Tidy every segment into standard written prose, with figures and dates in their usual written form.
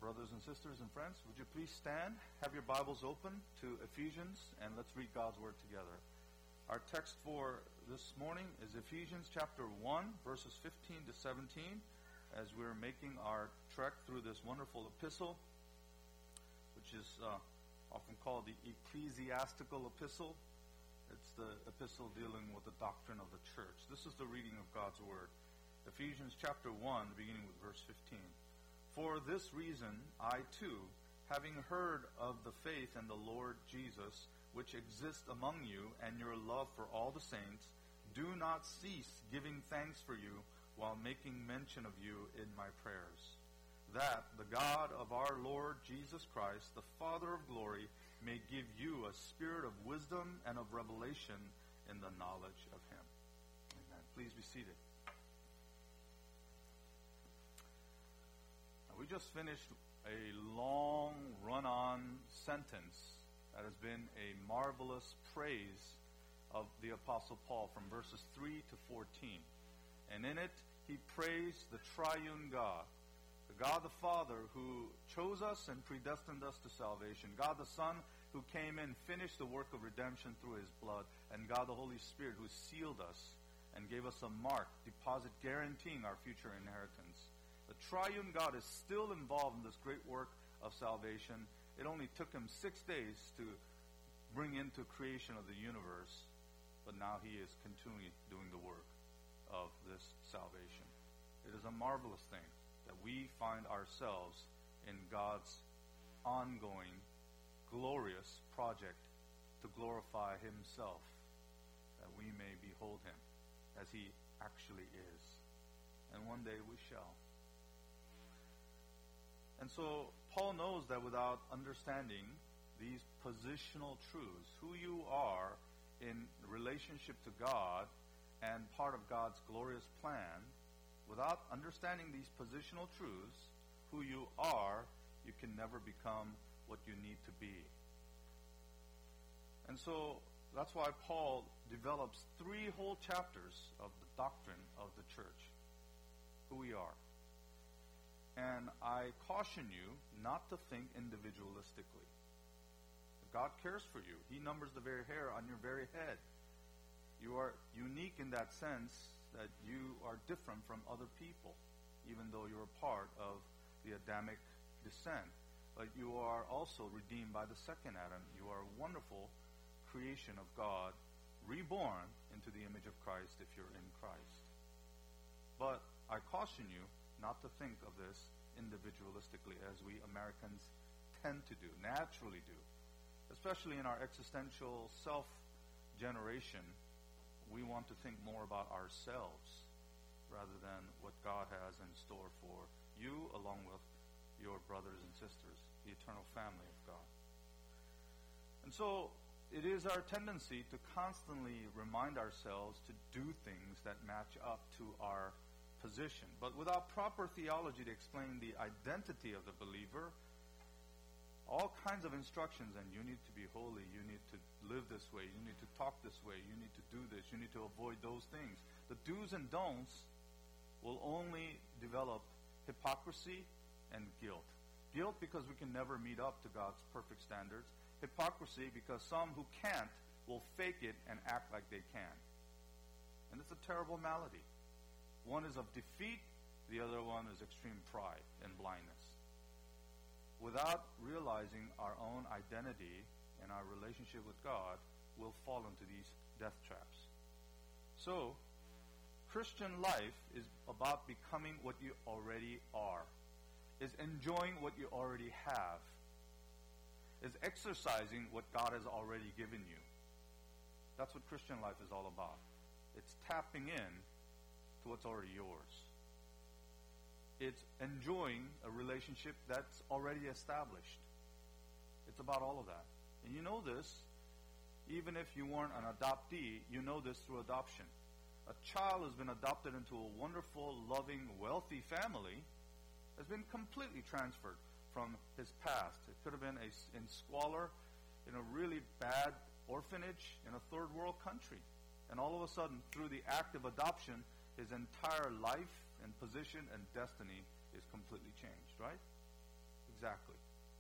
brothers and sisters and friends, would you please stand, have your Bibles open to Ephesians, and let's read God's Word together. Our text for this morning is Ephesians chapter 1, verses 15 to 17, as we're making our trek through this wonderful epistle, which is often called the ecclesiastical epistle. It's the epistle dealing with the doctrine of the church. This is the reading of God's Word. Ephesians chapter 1, beginning with verse 15. For this reason, I too, having heard of the faith in the Lord Jesus, which exists among you, and your love for all the saints, do not cease giving thanks for you, while making mention of you in my prayers, that the God of our Lord Jesus Christ, the Father of glory, may give you a spirit of wisdom and of revelation in the knowledge of him. Amen. Please be seated. We just finished a long run-on sentence that has been a marvelous praise of the Apostle Paul from verses 3 to 14. And in it, he praised the triune God, the God the Father who chose us and predestined us to salvation, God the Son who came in, finished the work of redemption through his blood, and God the Holy Spirit who sealed us and gave us a mark, deposit guaranteeing our future inheritance. The triune God is still involved in this great work of salvation. It only took him 6 days to bring into creation of the universe, but now he is continually doing the work of this salvation. It is a marvelous thing that we find ourselves in God's ongoing, glorious project to glorify himself, that we may behold him as he actually is. And one day we shall. And so Paul knows that without understanding these positional truths, who you are in relationship to God and part of God's glorious plan, without understanding these positional truths, who you are, you can never become what you need to be. And so that's why Paul develops 3 whole chapters of the doctrine of the church, who we are. And I caution you not to think individualistically. God cares for you. He numbers the very hair on your very head. You are unique in that sense that you are different from other people, even though you're a part of the Adamic descent. But you are also redeemed by the second Adam. You are a wonderful creation of God, reborn into the image of Christ if you're in Christ. But I caution you not to think of this individualistically as we Americans tend to do, naturally do. Especially in our existential self-generation, we want to think more about ourselves rather than what God has in store for you along with your brothers and sisters, the eternal family of God. And so it is our tendency to constantly remind ourselves to do things that match up to our position. But without proper theology to explain the identity of the believer, all kinds of instructions, and you need to be holy, you need to live this way, you need to talk this way, you need to do this, you need to avoid those things. The do's and don'ts will only develop hypocrisy and guilt. Guilt because we can never meet up to God's perfect standards. Hypocrisy because some who can't will fake it and act like they can. And it's a terrible malady. One is of defeat, the other one is extreme pride and blindness. Without realizing our own identity and our relationship with God, we'll fall into these death traps. So, Christian life is about becoming what you already are, is enjoying what you already have, is exercising what God has already given you. That's what Christian life is all about. It's tapping in to what's already yours. It's enjoying a relationship that's already established. It's about all of that. And you know this, even if you weren't an adoptee, you know this through adoption. A child has been adopted into a wonderful, loving, wealthy family, has been completely transferred from his past. It could have been in squalor, in a really bad orphanage in a third world country. And all of a sudden, through the act of adoption, his entire life and position and destiny is completely changed, right?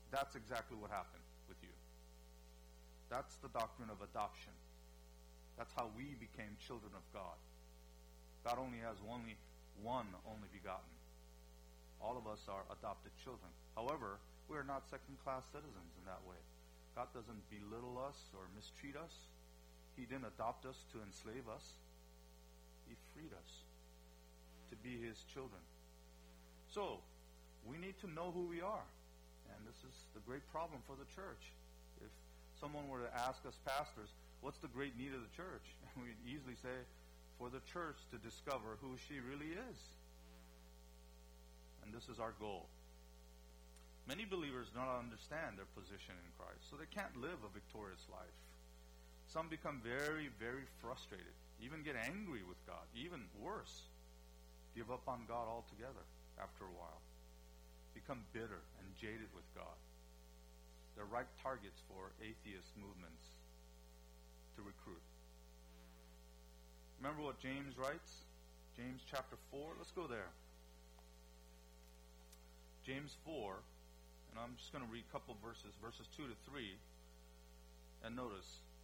That's exactly what happened with you. That's the doctrine of adoption. That's how we became children of God. God only has only one only begotten. All of us are adopted children. However, we are not second-class citizens in that way. God doesn't belittle us or mistreat us. He didn't adopt us to enslave us. He freed us to be His children. So, we need to know who we are. And this is the great problem for the church. If someone were to ask us pastors, what's the great need of the church? And we'd easily say, for the church to discover who she really is. And this is our goal. Many believers do not understand their position in Christ, so they can't live a victorious life. Some become very, very frustrated, even get angry with God, even worse, give up on God altogether after a while, become bitter and jaded with God. They're ripe targets for atheist movements to recruit. Remember what James writes? James chapter 4. Let's go there. James 4, and I'm just going to read a couple verses 2 to 3, and notice,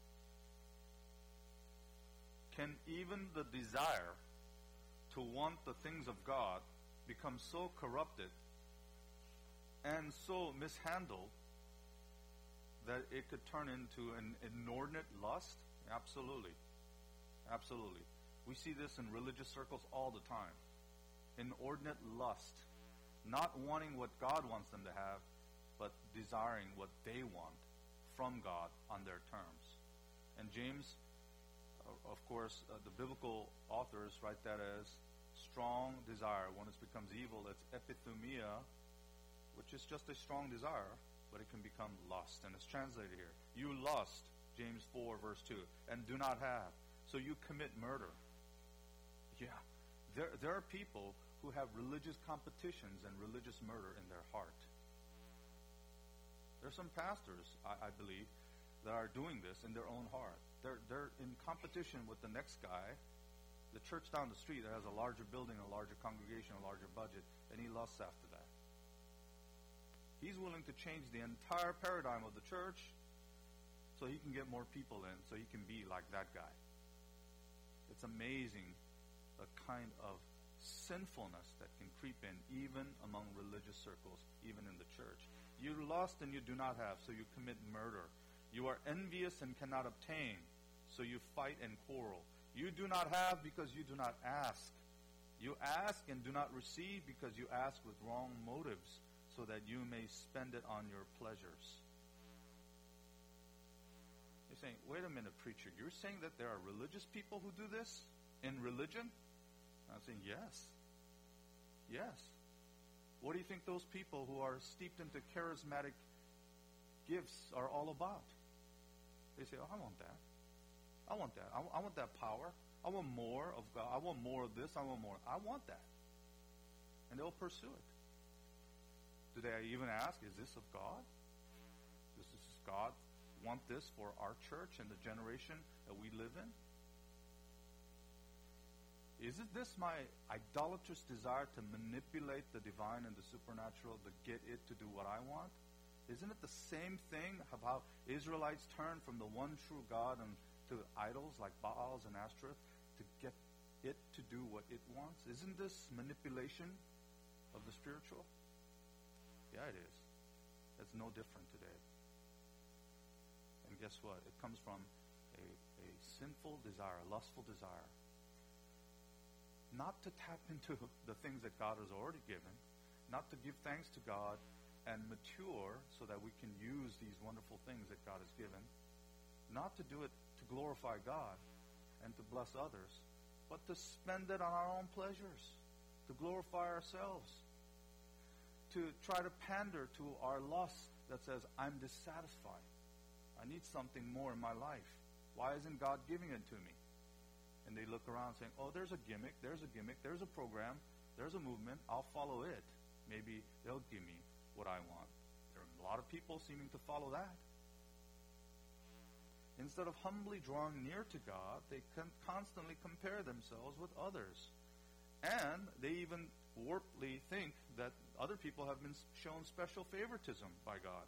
can even the desire to want the things of God become so corrupted and so mishandled that it could turn into an inordinate lust? Absolutely. Absolutely. We see this in religious circles all the time. Inordinate lust. Not wanting what God wants them to have, but desiring what they want from God on their terms. And James, of course, the biblical authors write that as strong desire. When it becomes evil, it's epithumia, which is just a strong desire, but it can become lust. And it's translated here. You lust, James 4, verse 2, and do not have. So you commit murder. Yeah. There are people who have religious competitions and religious murder in their heart. There's some pastors, I believe, that are doing this in their own heart. They're in competition with the next guy, the church down the street that has a larger building, a larger congregation, a larger budget, and he lusts after that. He's willing to change the entire paradigm of the church so he can get more people in, so he can be like that guy. It's amazing the kind of sinfulness that can creep in even among religious circles, even in the church. You lust and you do not have, so you commit murder. You are envious and cannot obtain, so you fight and quarrel. You do not have because you do not ask. You ask and do not receive because you ask with wrong motives, so that you may spend it on your pleasures. You're saying, wait a minute, preacher, you're saying that there are religious people who do this in religion? I'm saying, yes. Yes. What do you think those people who are steeped into charismatic gifts are all about? They say, oh, I want that. I want that. I want that power. I want more of God. I want more of this. I want more. I want that. And they'll pursue it. Do they even ask, is this of God? Does God want this for our church and the generation that we live in? Isn't this my idolatrous desire to manipulate the divine and the supernatural to get it to do what I want? Isn't it the same thing of how Israelites turned from the one true God and to idols like Baals and Ashtoreth to get it to do what it wants? Isn't this manipulation of the spiritual? Yeah, it is. It's no different today. And guess what? It comes from a sinful desire, a lustful desire. Not to tap into the things that God has already given, not to give thanks to God and mature so that we can use these wonderful things that God has given, not to do it to glorify God and to bless others, but to spend it on our own pleasures, to glorify ourselves, to try to pander to our lust that says, I'm dissatisfied. I need something more in my life. Why isn't God giving it to me? And they look around saying, oh, there's a gimmick, there's a program, there's a movement, I'll follow it. Maybe they'll give me what I want. There are a lot of people seeming to follow that. Instead of humbly drawing near to God, they constantly compare themselves with others. And they even warpedly think that other people have been shown special favoritism by God.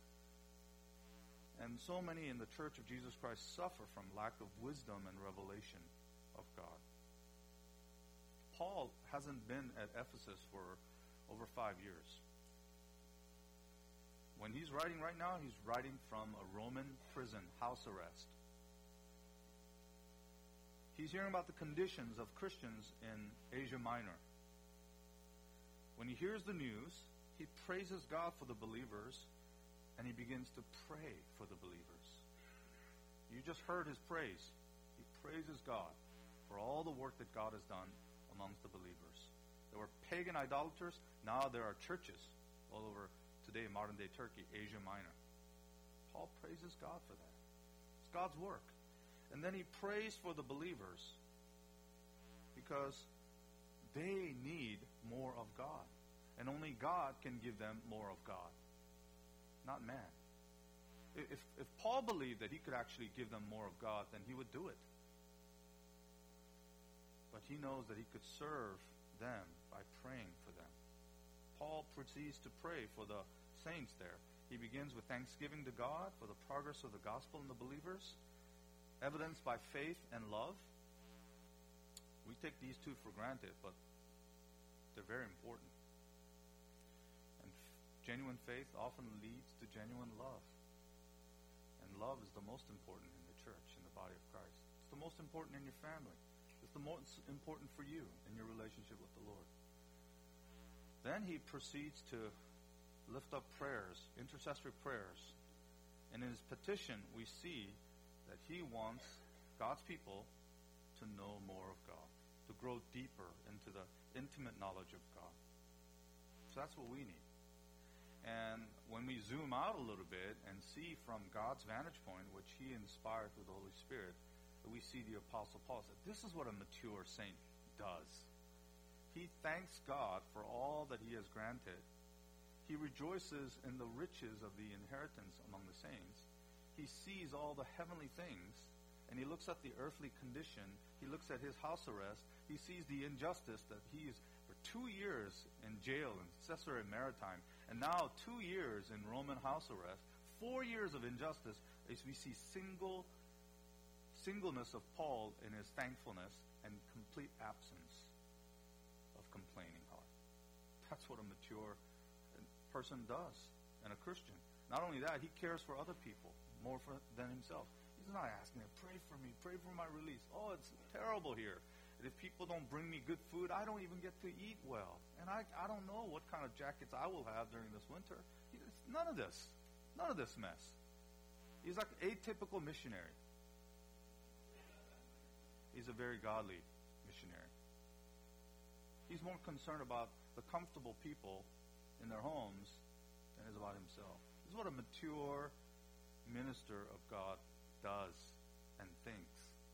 And so many in the Church of Jesus Christ suffer from lack of wisdom and revelation of God. Paul hasn't been at Ephesus for over 5 years. When he's writing right now, he's writing from a Roman prison, house arrest. He's hearing about the conditions of Christians in Asia Minor. When he hears the news, he praises God for the believers, and he begins to pray for the believers. You just heard his praise. He praises God for all the work that God has done amongst the believers. There were pagan idolaters. Now there are churches all over today, modern-day Turkey, Asia Minor. Paul praises God for that. It's God's work. And then he prays for the believers because they need more of God. And only God can give them more of God, not man. If Paul believed that he could actually give them more of God, then he would do it. But he knows that he could serve them by praying for them. Paul proceeds to pray for the saints there. He begins with thanksgiving to God for the progress of the gospel in the believers, evidenced by faith and love. We take these two for granted, but they're very important. And genuine faith often leads to genuine love. And love is the most important in the church, in the body of Christ. It's the most important in your family. It's the most important for you in your relationship with the Lord. Then he proceeds to lift up prayers, intercessory prayers. And in his petition, we see that he wants God's people to know more of God, to grow deeper into the intimate knowledge of God. So that's what we need. And when we zoom out a little bit and see from God's vantage point, which he inspired through the Holy Spirit, we see the Apostle Paul said, this is what a mature saint does. He thanks God for all that he has granted. He rejoices in the riches of the inheritance among the saints. He sees all the heavenly things, and he looks at the earthly condition. He looks at his house arrest. He sees the injustice that he is for 2 years in jail in Caesarea Maritime, and now 2 years in Roman house arrest, 4 years of injustice, as we see singleness of Paul in his thankfulness and complete absence of complaining heart. That's what a mature person does, and a Christian. Not only that, he cares for other people more than himself. He's not asking them, pray for me, pray for my release. Oh, it's terrible here. And if people don't bring me good food, I don't even get to eat well. And I don't know what kind of jackets I will have during this winter. None of this mess. He's like an atypical missionary. He's a very godly missionary. He's more concerned about the comfortable people in their homes than is about himself. This is what a mature minister of God does and thinks.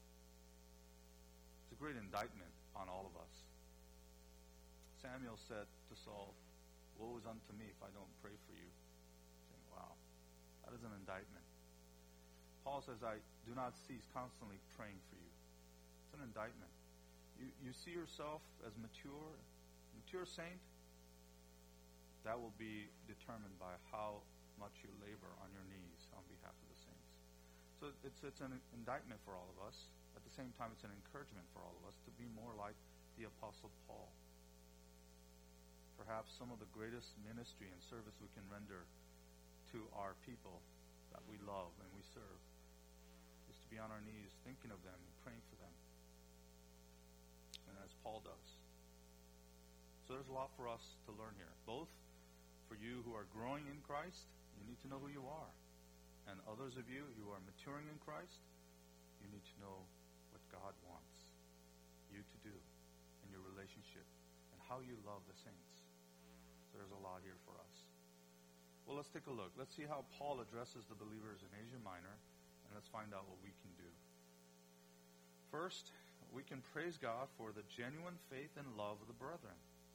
It's a great indictment on all of us. Samuel said to Saul, woe is unto me if I don't pray for you. Saying, wow, that is an indictment. Paul says, I do not cease constantly praying for you. It's an indictment. You see yourself as mature saint, that will be determined by how much you labor on your knees on behalf of the saints. So it's an indictment for all of us. At the same time, it's an encouragement for all of us to be more like the Apostle Paul. Perhaps some of the greatest ministry and service we can render to our people that we love and we serve is to be on our knees thinking of them and praying for them. And as Paul does. So there's a lot for us to learn here. Both for you who are growing in Christ, you need to know who you are. And others of you who are maturing in Christ, you need to know what God wants you to do in your relationship and how you love the saints. So there's a lot here for us. Well, let's take a look. Let's see how Paul addresses the believers in Asia Minor, and let's find out what we can do. First, we can praise God for the genuine faith and love of the brethren.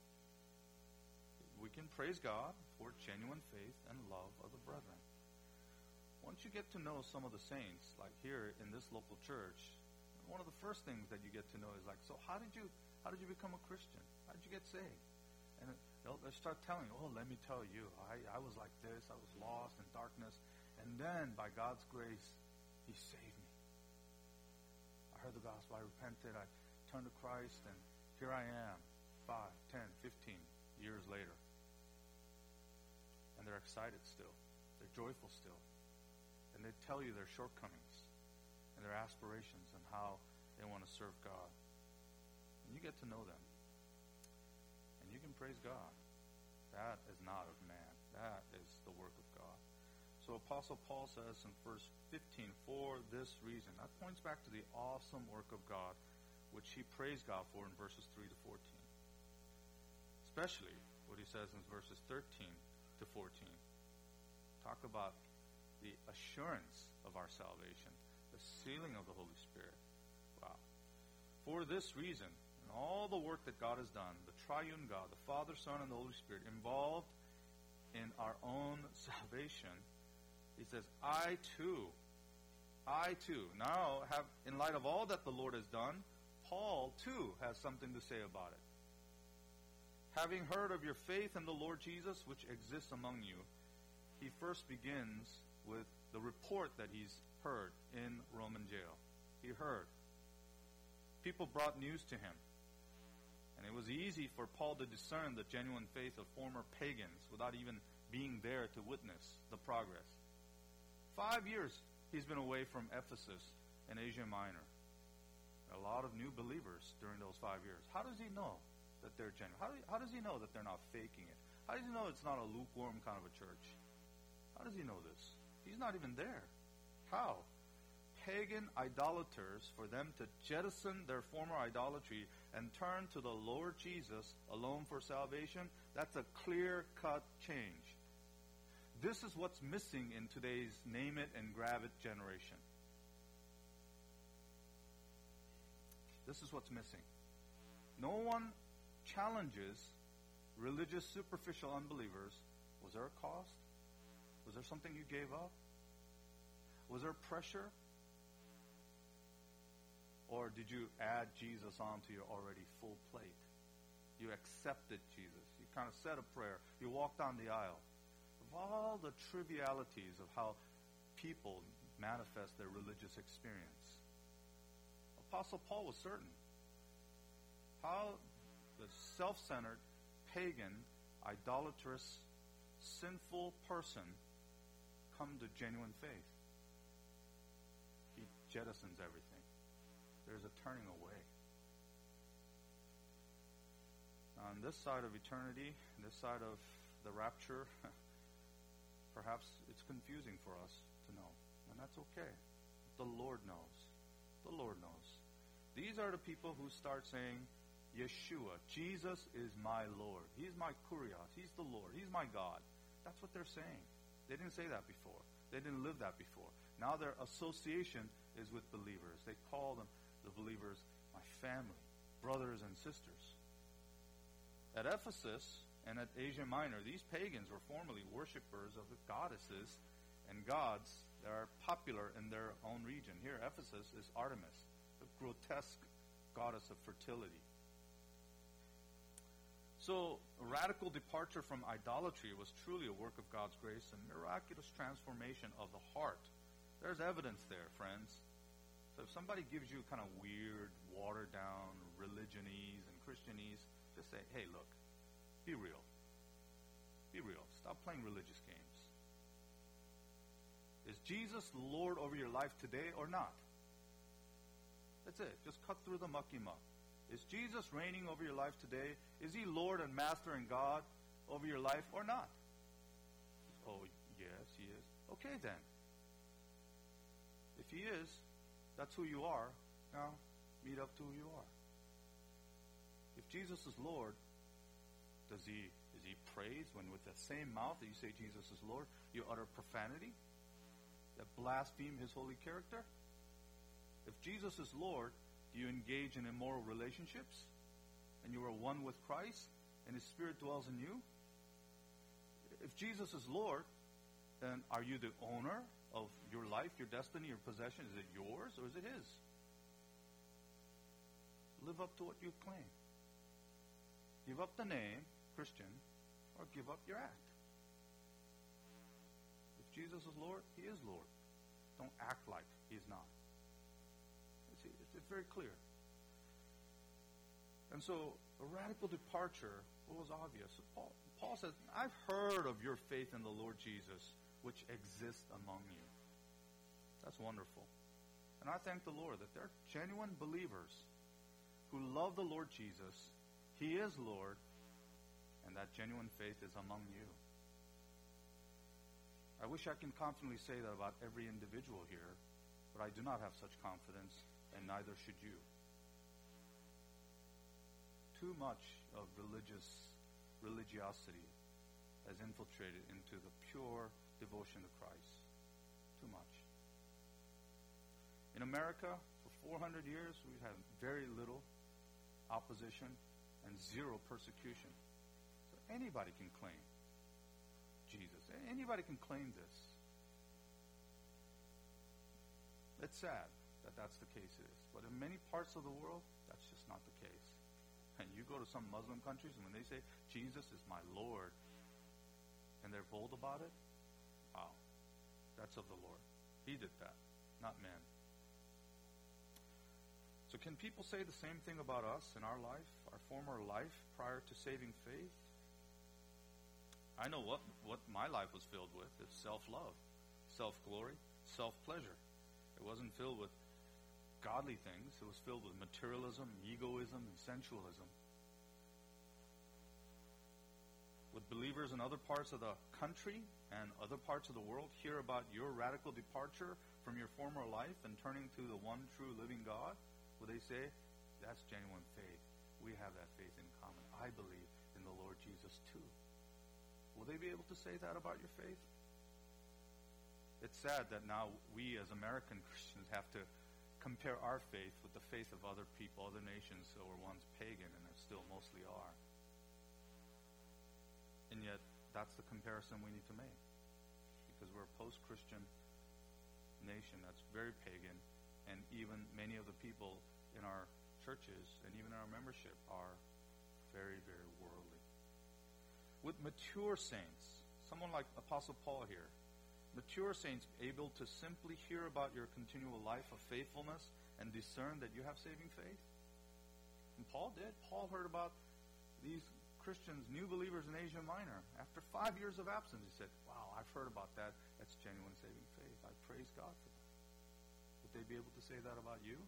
We can praise God for genuine faith and love of the brethren. Once you get to know some of the saints, like here in this local church, one of the first things that you get to know is like, so how did you How did you become a Christian? How did you get saved? And they'll start telling, oh, let me tell you, I was like this. I was lost in darkness. And then, by God's grace, He saved me. I heard the gospel. I repented. I turned to Christ. And here I am, 5, 10, 15 years later. And they're excited still. They're joyful still. And they tell you their shortcomings and their aspirations and how they want to serve God. And you get to know them. And you can praise God. That is not of man. That is the work of God. So Apostle Paul says in verse 15, for this reason. That points back to the awesome work of God, which he praised God for in verses 3 to 14. Especially what he says in verses 13 to 14. Talk about the assurance of our salvation, the sealing of the Holy Spirit. Wow. For this reason, and all the work that God has done, the triune God, the Father, Son, and the Holy Spirit, involved in our own salvation, he says, I too, now have, in light of all that the Lord has done, Paul too has something to say about it. Having heard of your faith in the Lord Jesus, which exists among you, he first begins with the report that he's heard in Roman jail. He heard. People brought news to him. And it was easy for Paul to discern the genuine faith of former pagans without even being there to witness the progress. 5 years he's been away from Ephesus in Asia Minor. A lot of new believers during those 5 years. How does he know that they're genuine? How does he know that they're not faking it? How does he know it's not a lukewarm kind of a church? How does he know this? He's not even there. How? Pagan idolaters, for them to jettison their former idolatry and turn to the Lord Jesus alone for salvation, that's a clear-cut change. This is what's missing in today's name-it-and-grab-it generation. This is what's missing. No one challenges religious, superficial unbelievers. Was there a cost? Was there something you gave up? Was there pressure? Or did you add Jesus onto your already full plate? You accepted Jesus. You kind of said a prayer. You walked down the aisle. Of all the trivialities of how people manifest their religious experience, Apostle Paul was certain how the self-centered, pagan, idolatrous, sinful person come to genuine faith. He jettisons everything. There's a turning away. On this side of eternity, this side of the rapture, perhaps it's confusing for us to know. And that's okay. The Lord knows. The Lord knows. These are the people who start saying, Yeshua, Jesus is my Lord. He's my Kurios. He's the Lord. He's my God. That's what they're saying. They didn't say that before. They didn't live that before. Now their association is with believers. They call them, the believers, my family, brothers and sisters. At Ephesus and at Asia Minor, these pagans were formerly worshippers of the goddesses and gods that are popular in their own region. Here, Ephesus is Artemis, the grotesque goddess of fertility. So, a radical departure from idolatry was truly a work of God's grace and miraculous transformation of the heart. There's evidence there, friends. So if somebody gives you kind of weird, watered-down religionese and Christianese, just say, hey, look, be real. Be real. Stop playing religious games. Is Jesus Lord over your life today or not? That's it. Just cut through the mucky muck. Is Jesus reigning over your life today? Is he Lord and Master and God over your life or not? Oh, yes, he is. Okay, then. If he is, that's who you are. Now, meet up to who you are. If Jesus is Lord, is he praised when with the same mouth that you say Jesus is Lord, you utter profanity that blaspheme his holy character? If Jesus is Lord, do you engage in immoral relationships and you are one with Christ and his Spirit dwells in you? If Jesus is Lord, then are you the owner of your life, your destiny, your possession? Is it yours or is it his? Live up to what you claim. Give up the name, Christian, or give up your act. If Jesus is Lord, He is Lord. Don't act like He is not. It's very clear. And so, a radical departure was obvious. Paul says, I've heard of your faith in the Lord Jesus, which exists among you. That's wonderful. And I thank the Lord that there are genuine believers who love the Lord Jesus. He is Lord, and that genuine faith is among you. I wish I can confidently say that about every individual here, but I do not have such confidence, and neither should you. Too much of religiosity has infiltrated into the pure devotion to Christ. Too much. In America, for 400 years, we've had very little opposition and zero persecution. So anybody can claim Jesus. Anybody can claim this. It's sad that that's the case it is. But in many parts of the world, that's just not the case. And you go to some Muslim countries, and when they say, Jesus is my Lord, and they're bold about it, wow, that's of the Lord. He did that, not men. So can people say the same thing about us in our life, our former life, prior to saving faith? I know what my life was filled with. It's self-love, self-glory, self-pleasure. It wasn't filled with godly things. It was filled with materialism, egoism, and sensualism. Would believers in other parts of the country and other parts of the world hear about your radical departure from your former life and turning to the one true living God? Would they say, that's genuine faith. We have that faith in common. I believe in the Lord Jesus too. Will they be able to say that about your faith? It's sad that now we as American Christians have to compare our faith with the faith of other people, other nations that were once pagan and that still mostly are. And yet, that's the comparison we need to make. Because we're a post-Christian nation that's very pagan, and even many of the people in our churches and even in our membership are very, very worldly. With mature saints, someone like Apostle Paul here, mature saints able to simply hear about your continual life of faithfulness and discern that you have saving faith? And Paul did. Paul heard about these Christians, new believers in Asia Minor. After 5 years of absence, he said, wow, I've heard about that. That's genuine saving faith. I praise God for that. Would they be able to say that about you?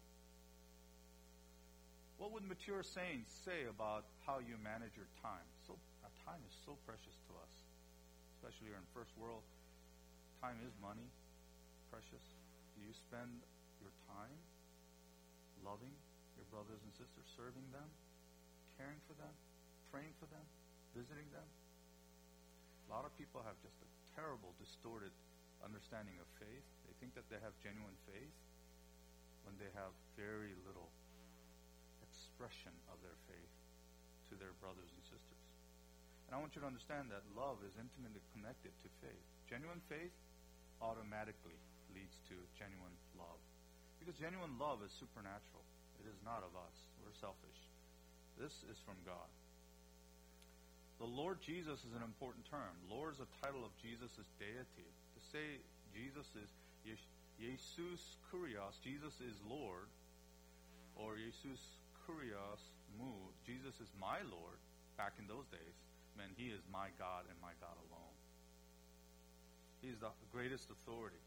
What would mature saints say about how you manage your time? Our time is so precious to us, especially here in first world. Time is money, precious. Do you spend your time loving your brothers and sisters, serving them, caring for them, praying for them, visiting them? A lot of people have just a terrible, distorted understanding of faith. They think that they have genuine faith when they have very little expression of their faith to their brothers and sisters. And I want you to understand that love is intimately connected to faith. Genuine faith automatically leads to genuine love. Because genuine love is supernatural. It is not of us. We're selfish. This is from God. The Lord Jesus is an important term. Lord is a title of Jesus' deity. To say Jesus is Jesus Kurios, Jesus is Lord, or Jesus Kurios Mu, Jesus is my Lord, back in those days, meant He is my God and my God alone. He's the greatest authority.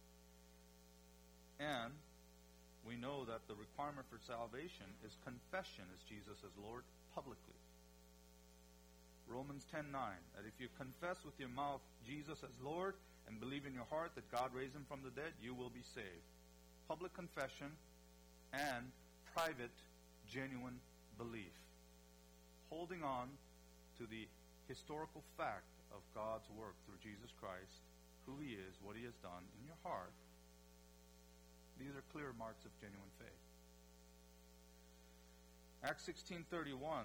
And we know that the requirement for salvation is confession as Jesus as Lord publicly. Romans 10:9, that if you confess with your mouth Jesus as Lord and believe in your heart that God raised Him from the dead, you will be saved. Public confession and private, genuine belief. Holding on to the historical fact of God's work through Jesus Christ, who He is, what He has done in your heart. These are clear marks of genuine faith. Acts 16:31,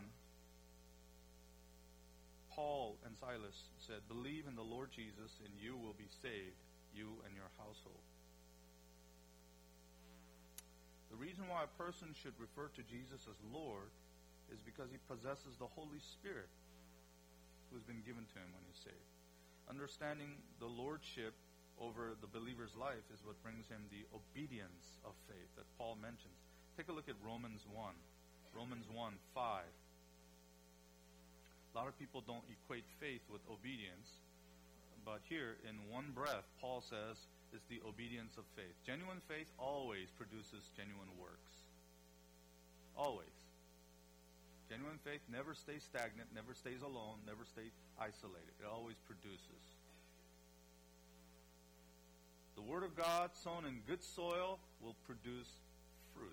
Paul and Silas said, believe in the Lord Jesus and you will be saved, you and your household. The reason why a person should refer to Jesus as Lord is because he possesses the Holy Spirit who has been given to him when he's saved. Understanding the lordship over the believer's life is what brings him the obedience of faith that Paul mentions. Take a look at Romans 1. Romans 1:5. A lot of people don't equate faith with obedience, but here in one breath, Paul says it's the obedience of faith. Genuine faith always produces genuine works. Always. Genuine faith never stays stagnant, never stays alone, never stays isolated. It always produces. The Word of God sown in good soil will produce fruit.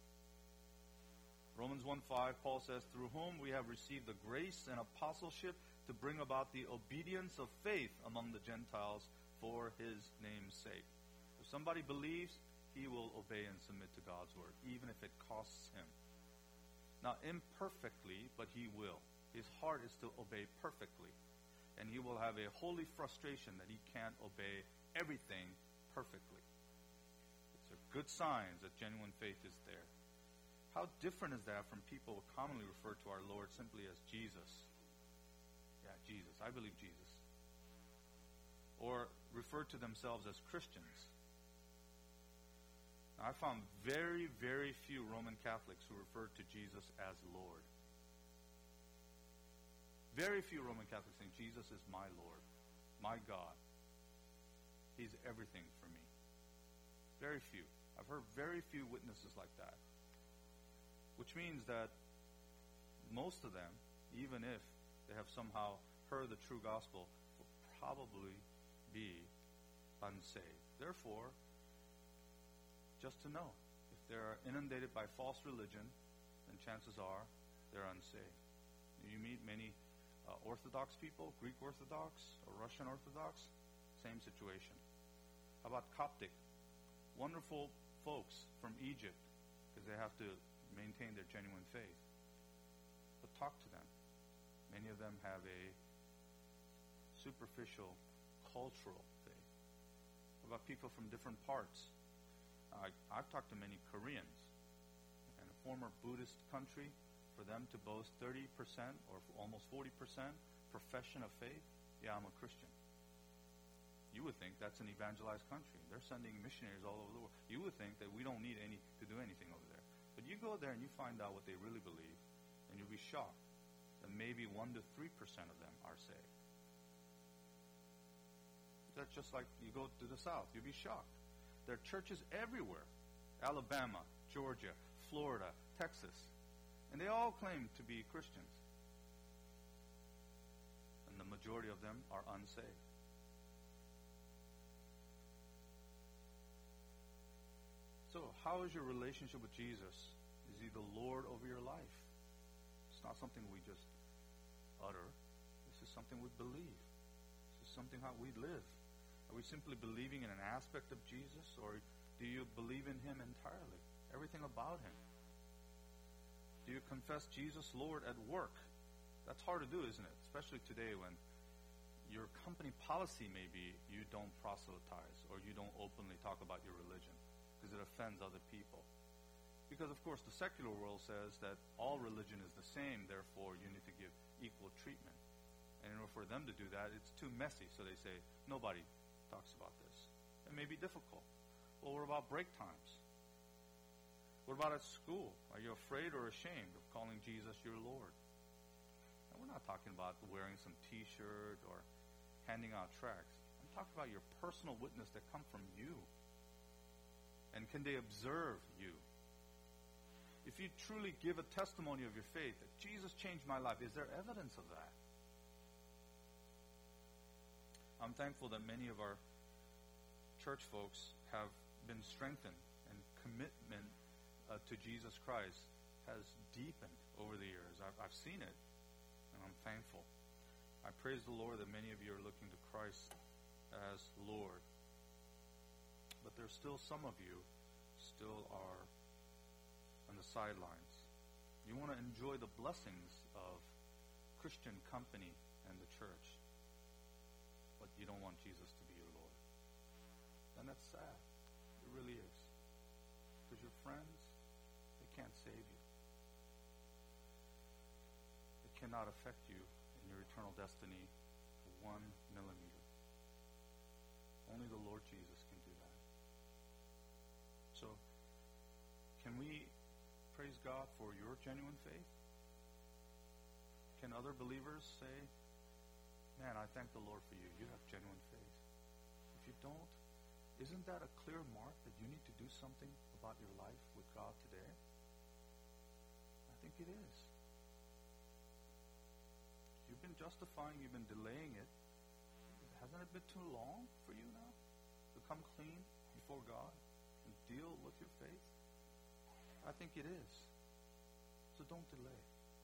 Romans 1:5, Paul says, through whom we have received the grace and apostleship to bring about the obedience of faith among the Gentiles for his name's sake. If somebody believes, he will obey and submit to God's word, even if it costs him. Now, imperfectly, but he will. His heart is to obey perfectly. And he will have a holy frustration that he can't obey everything perfectly. It's a good signs that genuine faith is there. How different is that from people who commonly refer to our Lord simply as Jesus? Yeah, Jesus. I believe Jesus. Or refer to themselves as Christians. Now, I found very, very few Roman Catholics who refer to Jesus as Lord. Very few Roman Catholics saying, Jesus is my Lord, my God. He's everything for me. Very few. I've heard very few witnesses like that. Which means that most of them, even if they have somehow heard the true gospel, will probably be unsaved. Therefore, just to know, if they're inundated by false religion, then chances are they're unsaved. You meet many Orthodox people, Greek Orthodox or Russian Orthodox, same situation. How about Coptic? Wonderful folks from Egypt, because they have to maintain their genuine faith. But talk to them. Many of them have a superficial, cultural faith. What about people from different parts? I've talked to many Koreans. In a former Buddhist country, for them to boast 30% or almost 40% profession of faith, yeah, I'm a Christian. You would think that's an evangelized country. They're sending missionaries all over the world. You would think that we don't need to do anything over there. But you go there and you find out what they really believe, and you'll be shocked that maybe 1 to 3% of them are saved. That's just like you go to the South. You'll be shocked. There are churches everywhere. Alabama, Georgia, Florida, Texas. And they all claim to be Christians. And the majority of them are unsaved. So, how is your relationship with Jesus? Is he the Lord over your life? It's not something we just utter. This is something we believe. This is something how we live. Are we simply believing in an aspect of Jesus, or do you believe in him entirely? Everything about him. Do you confess Jesus Lord at work? That's hard to do, isn't it? Especially today when your company policy may be you don't proselytize or you don't openly talk about your religion, because it offends other people. Because, of course, the secular world says that all religion is the same, therefore you need to give equal treatment. And in order for them to do that, it's too messy, so they say, nobody talks about this. It may be difficult. Well, what about break times? What about at school? Are you afraid or ashamed of calling Jesus your Lord? And we're not talking about wearing some T-shirt or handing out tracts. I'm talking about your personal witness that come from you. And can they observe you? If you truly give a testimony of your faith, that Jesus changed my life, is there evidence of that? I'm thankful that many of our church folks have been strengthened, and commitment to Jesus Christ has deepened over the years. I've seen it, and I'm thankful. I praise the Lord that many of you are looking to Christ as Lord. But there's still some of you still are on the sidelines. You want to enjoy the blessings of Christian company and the church, but you don't want Jesus to be your Lord. And that's sad. It really is. Because your friends, they can't save you. cannot affect you in your eternal destiny 1 millimeter. Only the Lord Jesus can do that. So, can we praise God for your genuine faith? Can other believers say, man, I thank the Lord for you. You have genuine faith. If you don't, isn't that a clear mark that you need to do something about your life with God today? I think it is. You've been justifying, you've been delaying it. Hasn't it been too long for you now to come clean before God and deal with your faith? I think it is. So don't delay.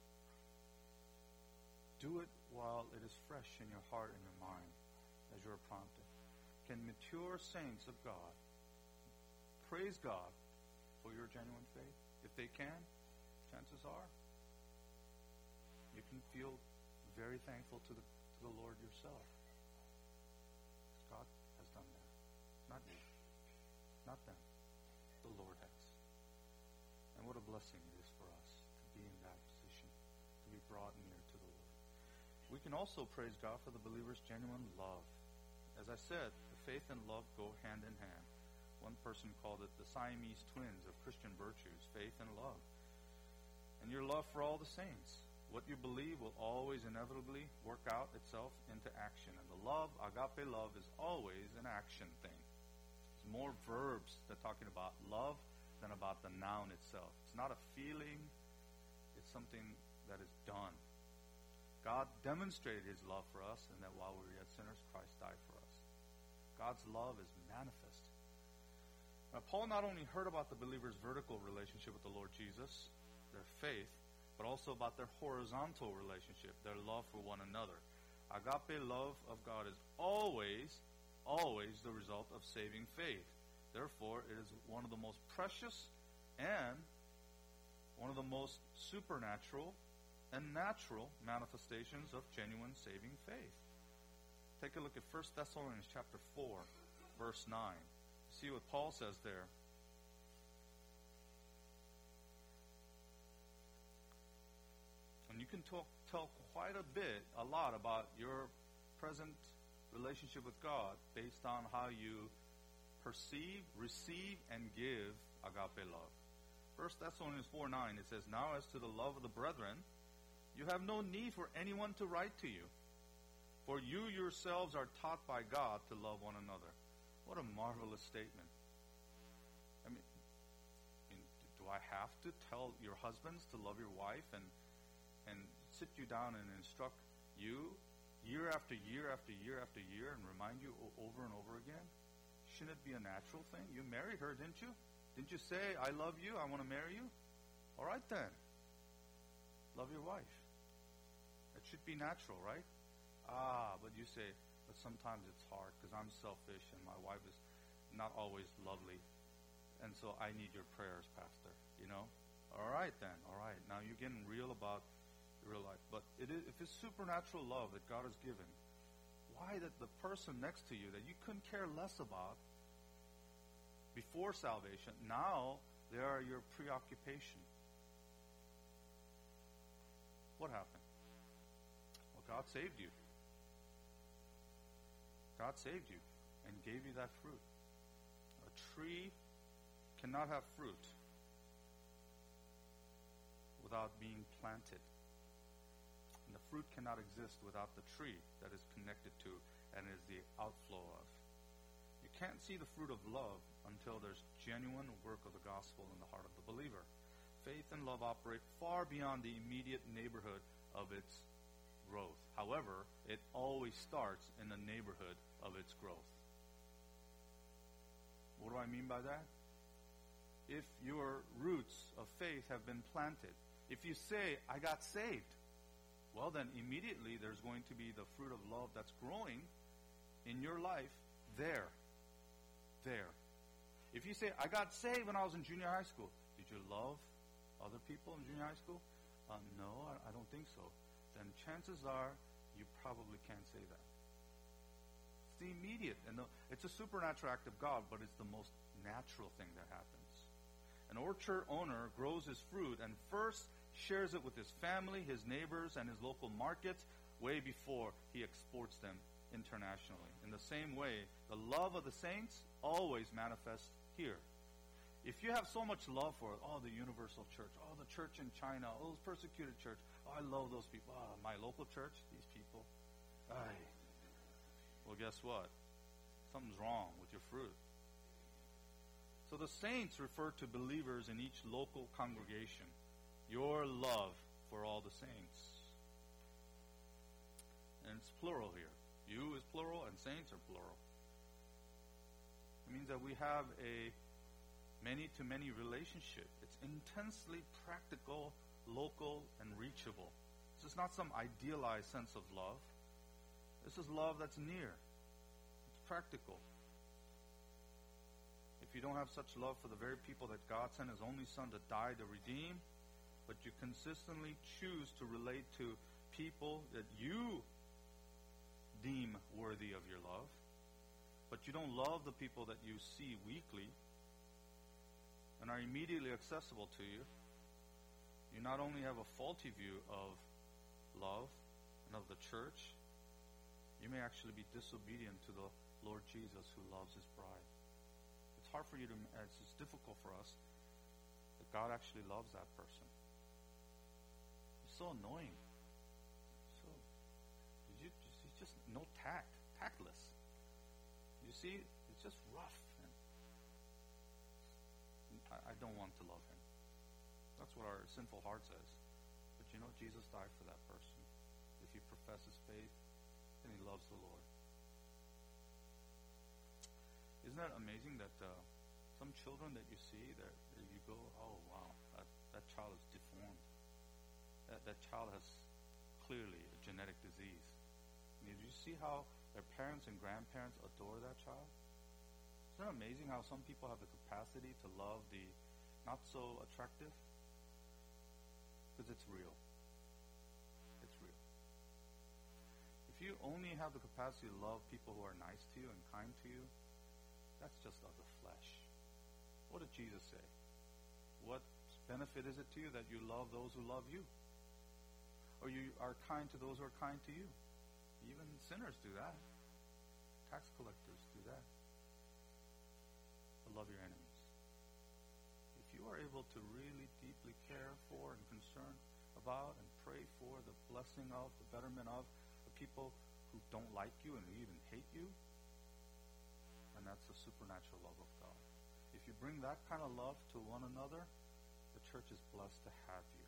Do it while it is fresh in your heart and your mind as you are prompted. Can mature saints of God praise God for your genuine faith? If they can, chances are you can feel very thankful to the Lord yourself. God has done that. Not you. Not them. The Lord has. And what a blessing it is for us to be in that position, to be brought near to the Lord. We can also praise God for the believer's genuine love. As I said, the faith and love go hand in hand. One person called it the Siamese twins of Christian virtues, faith and love. And your love for all the saints. What you believe will always inevitably work out itself into action. And the love, agape love, is always an action thing. It's more verbs that talking about love than about the noun itself. It's not a feeling. It's something that is done. God demonstrated His love for us, and that while we were yet sinners, Christ died for us. God's love is manifest. Now, Paul not only heard about the believer's vertical relationship with the Lord Jesus, their faith, but also about their horizontal relationship, their love for one another. Agape love of God is always the result of saving faith. Therefore, it is one of the most precious and one of the most supernatural and natural manifestations of genuine saving faith. Take a look at 1 Thessalonians chapter 4, verse 9. See what Paul says there. And you can tell quite a lot about your present relationship with God based on how you perceive, receive, and give agape love. 1 Thessalonians 4:9, it says, now as to the love of the brethren, you have no need for anyone to write to you, for you yourselves are taught by God to love one another. What a marvelous statement. I mean, do I have to tell your husbands to love your wife and sit you down and instruct you year after year after year after year and remind you over and over again? Shouldn't it be a natural thing? You married her, didn't you? Didn't you say, I love you, I want to marry you? All right then. Love your wife. It should be natural, right? But you say, but sometimes it's hard because I'm selfish and my wife is not always lovely. And so I need your prayers, Pastor. You know? All right then. All right. Now you're getting real about real life. But if it's supernatural love that God has given, why that the person next to you that you couldn't care less about before salvation, now they are your preoccupation? What happened? Well, God saved you. God saved you and gave you that fruit. A tree cannot have fruit without being planted. And the fruit cannot exist without the tree that is connected to and is the outflow of. You can't see the fruit of love until there's genuine work of the gospel in the heart of the believer. Faith and love operate far beyond the immediate neighborhood of its growth. However, it always starts in the neighborhood of its growth. What do I mean by that? If your roots of faith have been planted, if you say, I got saved, well then immediately there's going to be the fruit of love that's growing in your life there. If you say, I got saved when I was in junior high school, did you love other people in junior high school? No, I don't think so. Then chances are you probably can't say that. It's the immediate, and it's a supernatural act of God, but it's the most natural thing that happens. An orchard owner grows his fruit and first shares it with his family, his neighbors, and his local markets way before he exports them internationally. In the same way, the love of the saints always manifests here. If you have so much love for it, the universal church, the church in China, those persecuted church, I love those people. My local church, these people. Well, guess what? Something's wrong with your fruit. So the saints refer to believers in each local congregation. Your love for all the saints. And it's plural here. You is plural and saints are plural. It means that we have a many-to-many relationship. It's intensely practical, local, and reachable. This is not some idealized sense of love. This is love that's near. It's practical. If you don't have such love for the very people that God sent His only Son to die to redeem, but you consistently choose to relate to people that you deem worthy of your love, but you don't love the people that you see weekly and are immediately accessible to you, you not only have a faulty view of love and of the church, you may actually be disobedient to the Lord Jesus who loves His bride. It's hard for you to, it's difficult for us that God actually loves that person. It's so annoying. He's just no tact, tactless. You see, it's just rough. I don't want to love him. That's what our sinful heart says. But you know, Jesus died for that person. If he professes faith, then he loves the Lord. Isn't that amazing that some children that you see, that you go, oh wow, that child is deformed. That child has clearly a genetic disease. Did you see how their parents and grandparents adore that child? Isn't it amazing how some people have the capacity to love the not so attractive? Because it's real. It's real. If you only have the capacity to love people who are nice to you and kind to you, that's just of the flesh. What did Jesus say? What benefit is it to you that you love those who love you? Or you are kind to those who are kind to you? Even sinners do that. Tax collectors do that. Love your enemies. If you are able to really deeply care for and concern about and pray for the blessing of, the betterment of the people who don't like you and who even hate you, and that's the supernatural love of God. If you bring that kind of love to one another, the church is blessed to have you.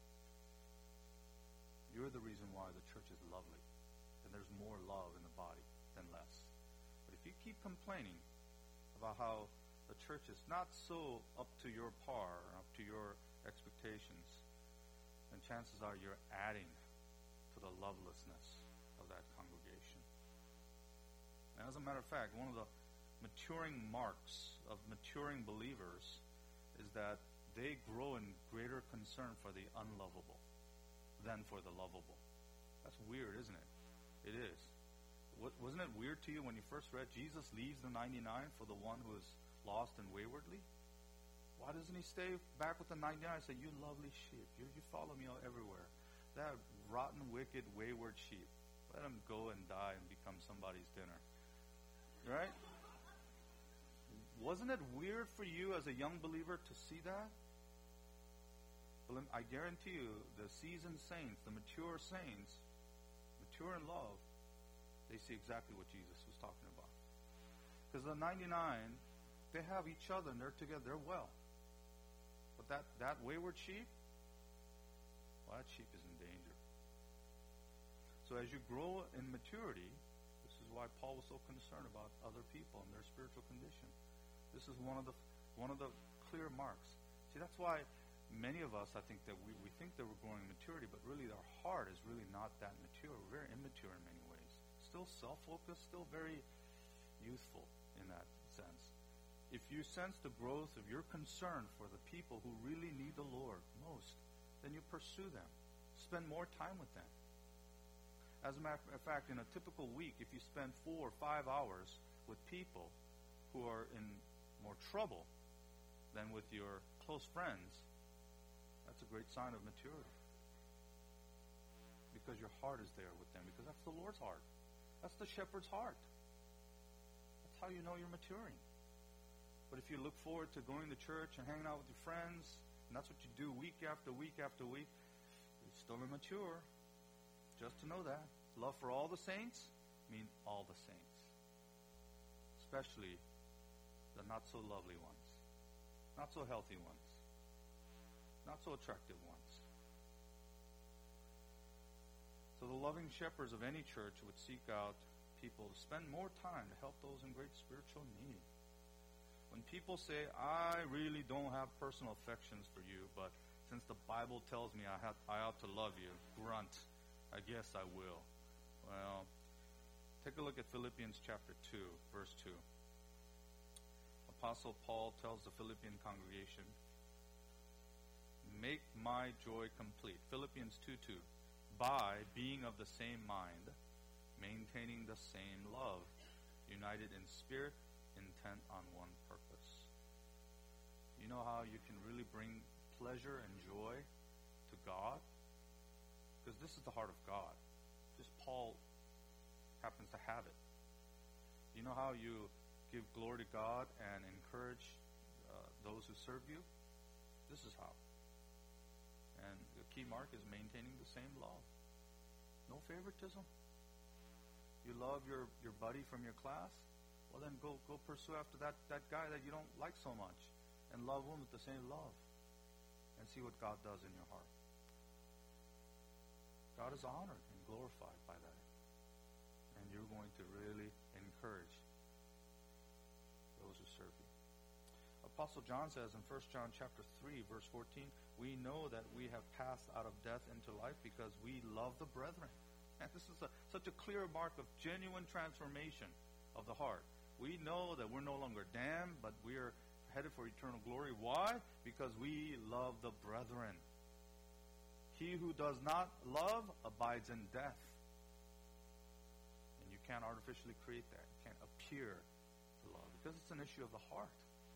You're the reason why the church is lovely, and there's more love in the body than less. But if you keep complaining about how the church is not so up to your par, up to your expectations, then chances are you're adding to the lovelessness of that congregation. And as a matter of fact, one of the maturing marks of maturing believers is that they grow in greater concern for the unlovable than for the lovable. That's weird, isn't it? It is. Wasn't it weird to you when you first read Jesus leaves the 99 for the one who is lost and waywardly? Why doesn't he stay back with the 99 and say, you lovely sheep, you follow me everywhere. That rotten, wicked, wayward sheep, let him go and die and become somebody's dinner. Right? Wasn't it weird for you as a young believer to see that? Well, I guarantee you, the seasoned saints, the mature saints, mature in love, they see exactly what Jesus was talking about. Because the 99, they have each other and they're together, they're well. But that wayward sheep, well, that sheep is in danger. So as you grow in maturity, this is why Paul was so concerned about other people and their spiritual condition. This is one of the clear marks. See, that's why many of us, I think that we think that we're growing in maturity, but really our heart is really not that mature. We're very immature in many ways. Still self-focused, still very youthful in that sense. If you sense the growth of your concern for the people who really need the Lord most, then you pursue them. Spend more time with them. As a matter of fact, in a typical week, if you spend 4 or 5 hours with people who are in more trouble than with your close friends, That's a great sign of maturity. Because your heart is there with them. Because that's the Lord's heart. That's the shepherd's heart. That's how you know you're maturing. But if you look forward to going to church and hanging out with your friends, and that's what you do week after week after week, you're still immature. Just to know that. Love for all the saints means all the saints. Especially the not-so-lovely ones. Not-so-healthy ones. Not-so-attractive ones. So the loving shepherds of any church would seek out people to spend more time to help those in great spiritual need. When people say, I really don't have personal affections for you, but since the Bible tells me I ought to love you, grunt, I guess I will. Well, take a look at Philippians chapter 2, verse 2. Apostle Paul tells the Philippian congregation, make my joy complete. Philippians 2:2. By being of the same mind, maintaining the same love, united in spirit, intent on one purpose. You know how you can really bring pleasure and joy to God? Because this is the heart of God. Just Paul happens to have it. You know how you give glory to God and encourage those who serve you? This is how. And the key mark is maintaining the same love. No favoritism. You love your buddy from your class? Well, then go pursue after that guy that you don't like so much and love him with the same love and see what God does in your heart. God is honored and glorified by that. And you're going to really encourage those who serve you. Apostle John says in 1 John chapter 3, verse 14, we know that we have passed out of death into life because we love the brethren. And this is such a clear mark of genuine transformation of the heart. We know that we're no longer damned, but we are headed for eternal glory. Why? Because we love the brethren. He who does not love abides in death. And you can't artificially create that. You can't appear to love because it's an issue of the heart.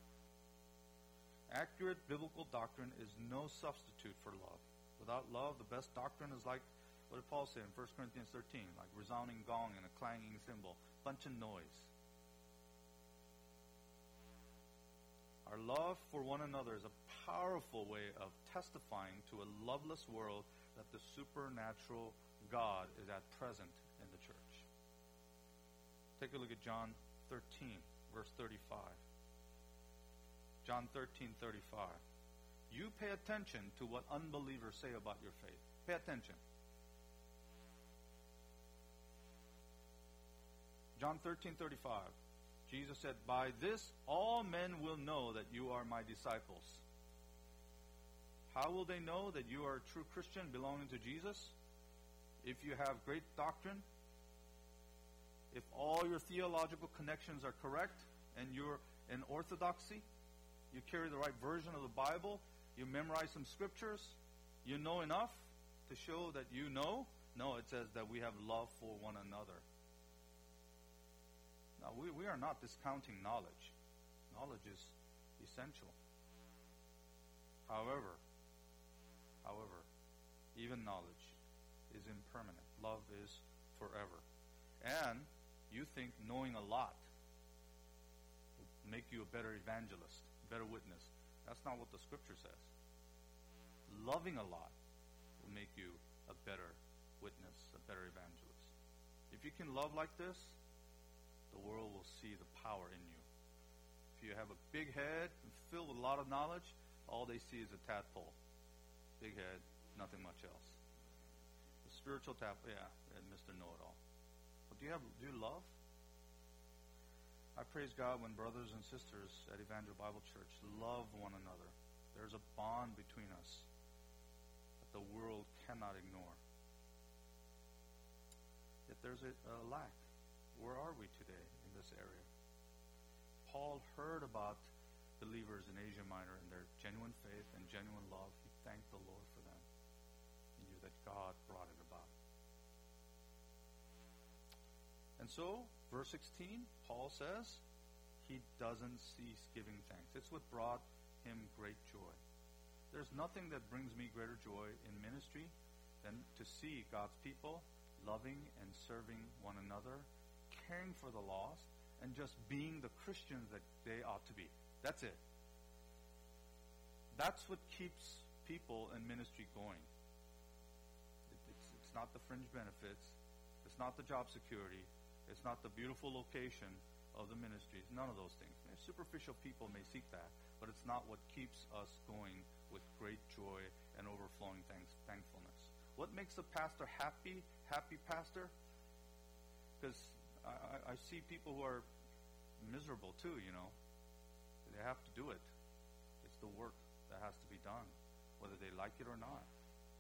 Accurate biblical doctrine is no substitute for love. Without love, the best doctrine is like, what did Paul say in 1 Corinthians 13? Like resounding gong and a clanging cymbal. Bunch of noise. Our love for one another is a powerful way of testifying to a loveless world that the supernatural God is at present in the church. Take a look at John 13, verse 35. John 13:35. You pay attention to what unbelievers say about your faith. Pay attention. John 13:35. Jesus said, by this all men will know that you are my disciples. How will they know that you are a true Christian belonging to Jesus? If you have great doctrine, if all your theological connections are correct, and you're in orthodoxy, you carry the right version of the Bible, you memorize some scriptures, you know enough to show that you know. No, it says that we have love for one another. Now, we are not discounting knowledge. Knowledge is essential. However, even knowledge is impermanent. Love is forever. And you think knowing a lot will make you a better evangelist, better witness. That's not what the scripture says. Loving a lot will make you a better witness, a better evangelist. If you can love like this, the world will see the power in you. If you have a big head and filled with a lot of knowledge, all they see is a tadpole. Big head, nothing much else. The spiritual tadpole, and Mr. Know-It-All. But do you love? I praise God when brothers and sisters at Evangel Bible Church love one another. There's a bond between us that the world cannot ignore. Yet there's a lack. Where are we today in this area? Paul heard about believers in Asia Minor and their genuine faith and genuine love. He thanked the Lord for them. He knew that God brought it about. And so, verse 16, Paul says, he doesn't cease giving thanks. It's what brought him great joy. There's nothing that brings me greater joy in ministry than to see God's people loving and serving one another, caring for the lost, and just being the Christians that they ought to be. That's it. That's what keeps people in ministry going. It's not the fringe benefits. It's not the job security. It's not the beautiful location of the ministries. None of those things. Superficial people may seek that, but it's not what keeps us going with great joy and overflowing thankfulness. What makes a pastor happy pastor? Because I see people who are miserable too, They have to do it. It's the work that has to be done, whether they like it or not.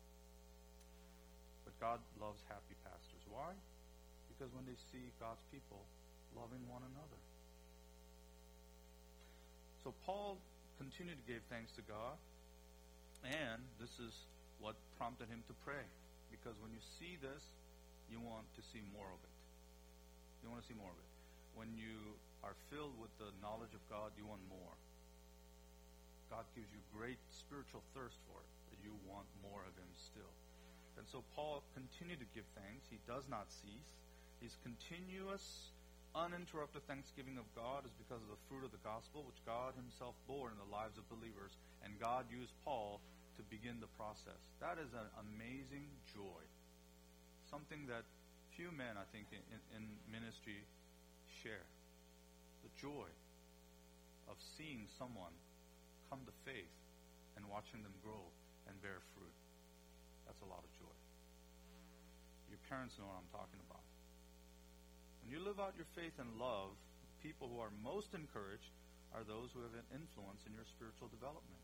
But God loves happy pastors. Why? Because when they see God's people loving one another. So Paul continued to give thanks to God, and this is what prompted him to pray. Because when you see this, you want to see more of it. You want to see more of it. When you are filled with the knowledge of God, you want more. God gives you great spiritual thirst for it, that you want more of Him still. And so Paul continued to give thanks. He does not cease. His continuous, uninterrupted thanksgiving of God is because of the fruit of the gospel, which God Himself bore in the lives of believers, and God used Paul to begin the process. That is an amazing joy. Something that few men, I think, in ministry share. The joy of seeing someone come to faith and watching them grow and bear fruit. That's a lot of joy. Your parents know what I'm talking about. When you live out your faith and love, people who are most encouraged are those who have an influence in your spiritual development.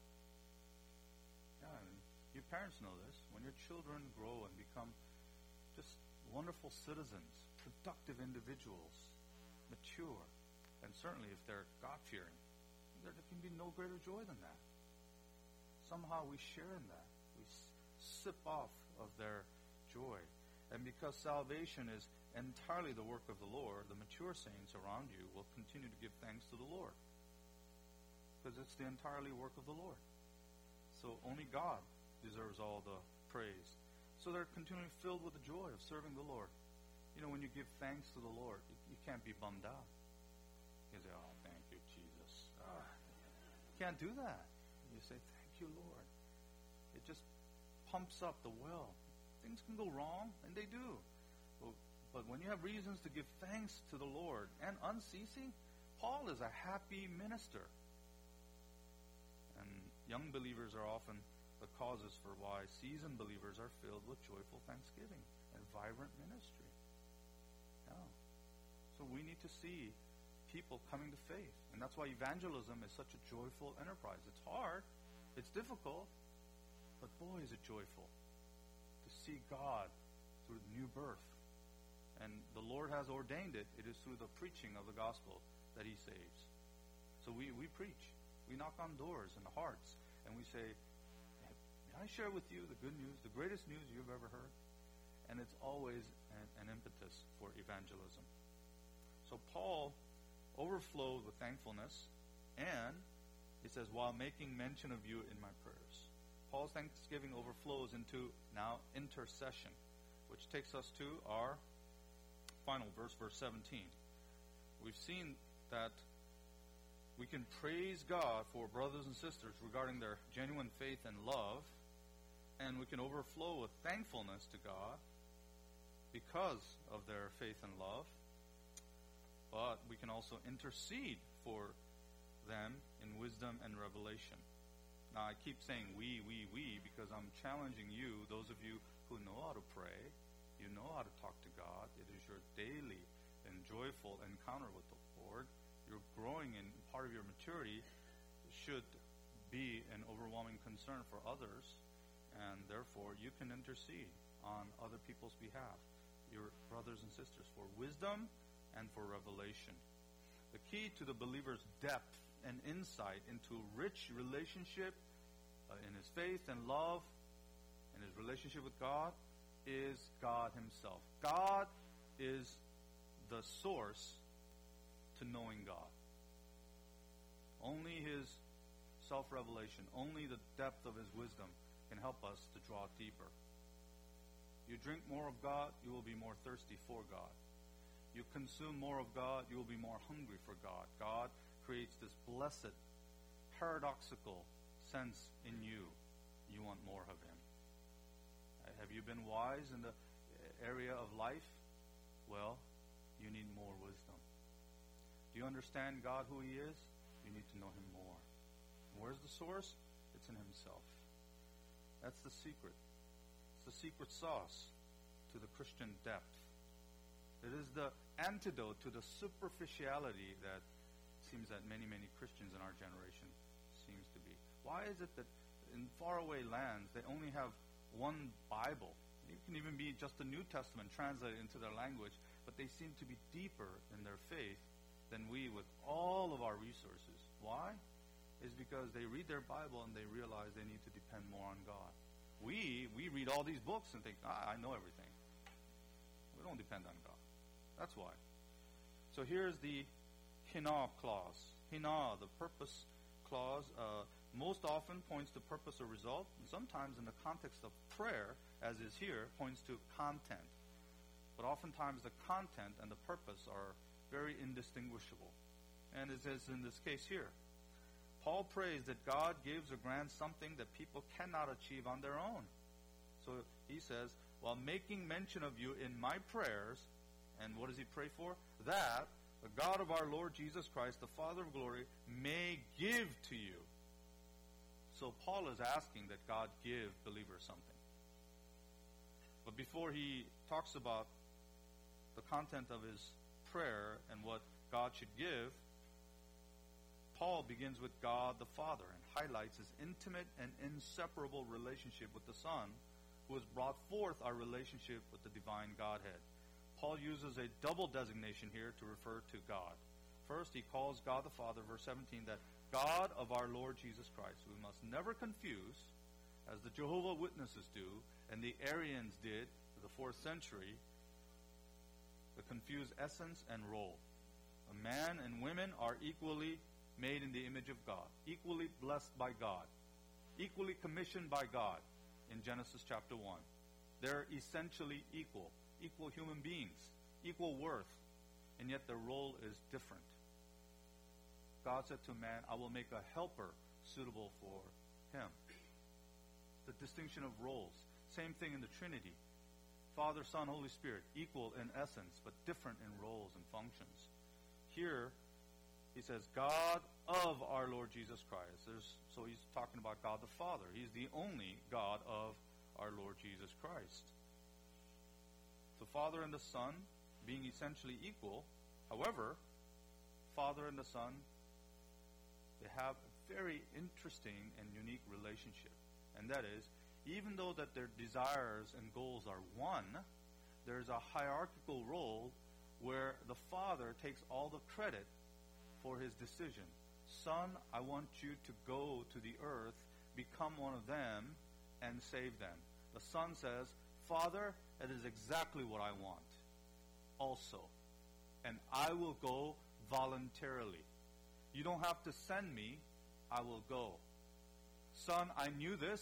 Yeah, and your parents know this. When your children grow and become just wonderful citizens, productive individuals, mature, and certainly if they're God-fearing, there can be no greater joy than that. Somehow we share in that. We sip off of their joy. And because salvation is entirely the work of the Lord, the mature saints around you will continue to give thanks to the Lord. Because it's the entirely work of the Lord. So only God deserves all the praise. So they're continually filled with the joy of serving the Lord. When you give thanks to the Lord, you can't be bummed out. You say, oh, thank you, Jesus. You can't do that. You say, thank you, Lord. It just pumps up the well. Things can go wrong, and they do. But when you have reasons to give thanks to the Lord, and unceasing, Paul is a happy minister. And young believers are often the causes for why seasoned believers are filled with joyful thanksgiving and vibrant ministry. Yeah. So we need to see people coming to faith. And that's why evangelism is such a joyful enterprise. It's hard. It's difficult. But boy, is it joyful to see God through new birth. And the Lord has ordained it. It is through the preaching of the gospel that He saves. So we preach. We knock on doors in the hearts. And we say, may I share with you the good news, the greatest news you've ever heard? And it's always an impetus for evangelism. So Paul overflowed with thankfulness, and he says, while making mention of you in my prayers. Paul's thanksgiving overflows into now intercession, which takes us to our final verse, verse 17. We've seen that we can praise God for brothers and sisters regarding their genuine faith and love, and we can overflow with thankfulness to God because of their faith and love. But we can also intercede for them in wisdom and revelation. Now, I keep saying we, because I'm challenging you, those of you who know how to pray, you know how to talk to God. It is your daily and joyful encounter with the Lord. You're growing in part of your maturity should be an overwhelming concern for others, and therefore you can intercede on other people's behalf, your brothers and sisters, for wisdom and for revelation. The key to the believer's depth and insight into rich relationship in his faith and love and his relationship with God is God Himself. God is the source to knowing God. Only His self-revelation. Only the depth of His wisdom can help us to draw deeper. You drink more of God, you will be more thirsty for God. You consume more of God, you will be more hungry for God. God creates this blessed, paradoxical sense in you. You want more of Him. Have you been wise in the area of life? Well, you need more wisdom. Do you understand God, who He is? You need to know Him more. Where's the source? It's in Himself. That's the secret. It's the secret sauce to the Christian depth. It is the antidote to the superficiality that seems that many, many Christians in our generation seems to be. Why is it that in faraway lands they only have one Bible? It can even be just the New Testament translated into their language, but they seem to be deeper in their faith than we with all of our resources. Why? Is because they read their Bible and they realize they need to depend more on God. We read all these books and think, I know everything. We don't depend on God. That's why. So here's the hina clause. Hina, the purpose clause, most often points to purpose or result, and sometimes in the context of prayer, as is here, points to content. But oftentimes the content and the purpose are very indistinguishable. And as is in this case here. Paul prays that God gives or grants something that people cannot achieve on their own. So he says, while making mention of you in my prayers, and what does he pray for? That the God of our Lord Jesus Christ, the Father of glory, may give to you. So Paul is asking that God give believers something. But before he talks about the content of his prayer and what God should give, Paul begins with God the Father and highlights his intimate and inseparable relationship with the Son, who has brought forth our relationship with the divine Godhead. Paul uses a double designation here to refer to God. First, he calls God the Father, verse 17, that God of our Lord Jesus Christ. We must never confuse, as the Jehovah's Witnesses do, and the Arians did in the 4th century, the confused essence and role. A man and women are equally made in the image of God, equally blessed by God, equally commissioned by God in Genesis chapter 1. They're essentially equal human beings, equal worth, and yet their role is different. God said to man, I will make a helper suitable for him. The distinction of roles. Same thing in the Trinity. Father, Son, Holy Spirit, equal in essence, but different in roles and functions. Here, he says, God of our Lord Jesus Christ. So he's talking about God the Father. He's the only God of our Lord Jesus Christ. The Father and the Son being essentially equal. However, Father and the Son, they have a very interesting and unique relationship. And that is, even though that their desires and goals are one, there's a hierarchical role where the Father takes all the credit for his decision. Son, I want you to go to the earth, become one of them, and save them. The Son says, Father, that is exactly what I want also. And I will go voluntarily. You don't have to send me, I will go. Son, I knew this.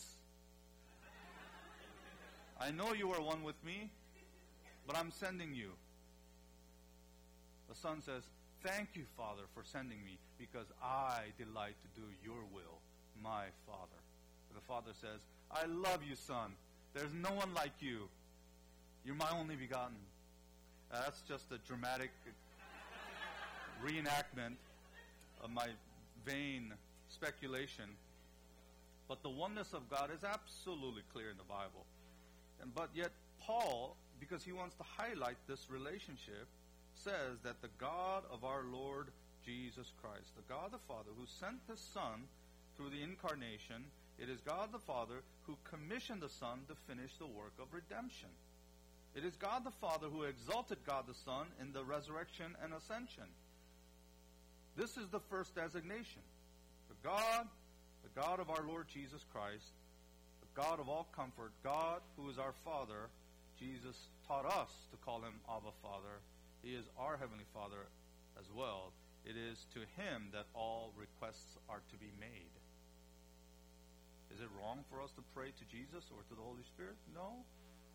I know you are one with me, but I'm sending you. The Son says, thank you, Father, for sending me, because I delight to do your will, my Father. The Father says, I love you, Son. There's no one like you. You're my only begotten. That's just a dramatic reenactment of my vain speculation. But the oneness of God is absolutely clear in the Bible. But yet Paul, because he wants to highlight this relationship, says that the God of our Lord Jesus Christ, the God the Father who sent the Son through the incarnation, it is God the Father who commissioned the Son to finish the work of redemption. It is God the Father who exalted God the Son in the resurrection and ascension. This is the first designation. The God of our Lord Jesus Christ, the God of all comfort, God who is our Father. Jesus taught us to call him Abba Father. He is our Heavenly Father as well. It is to him that all requests are to be made. Is it wrong for us to pray to Jesus or to the Holy Spirit? No.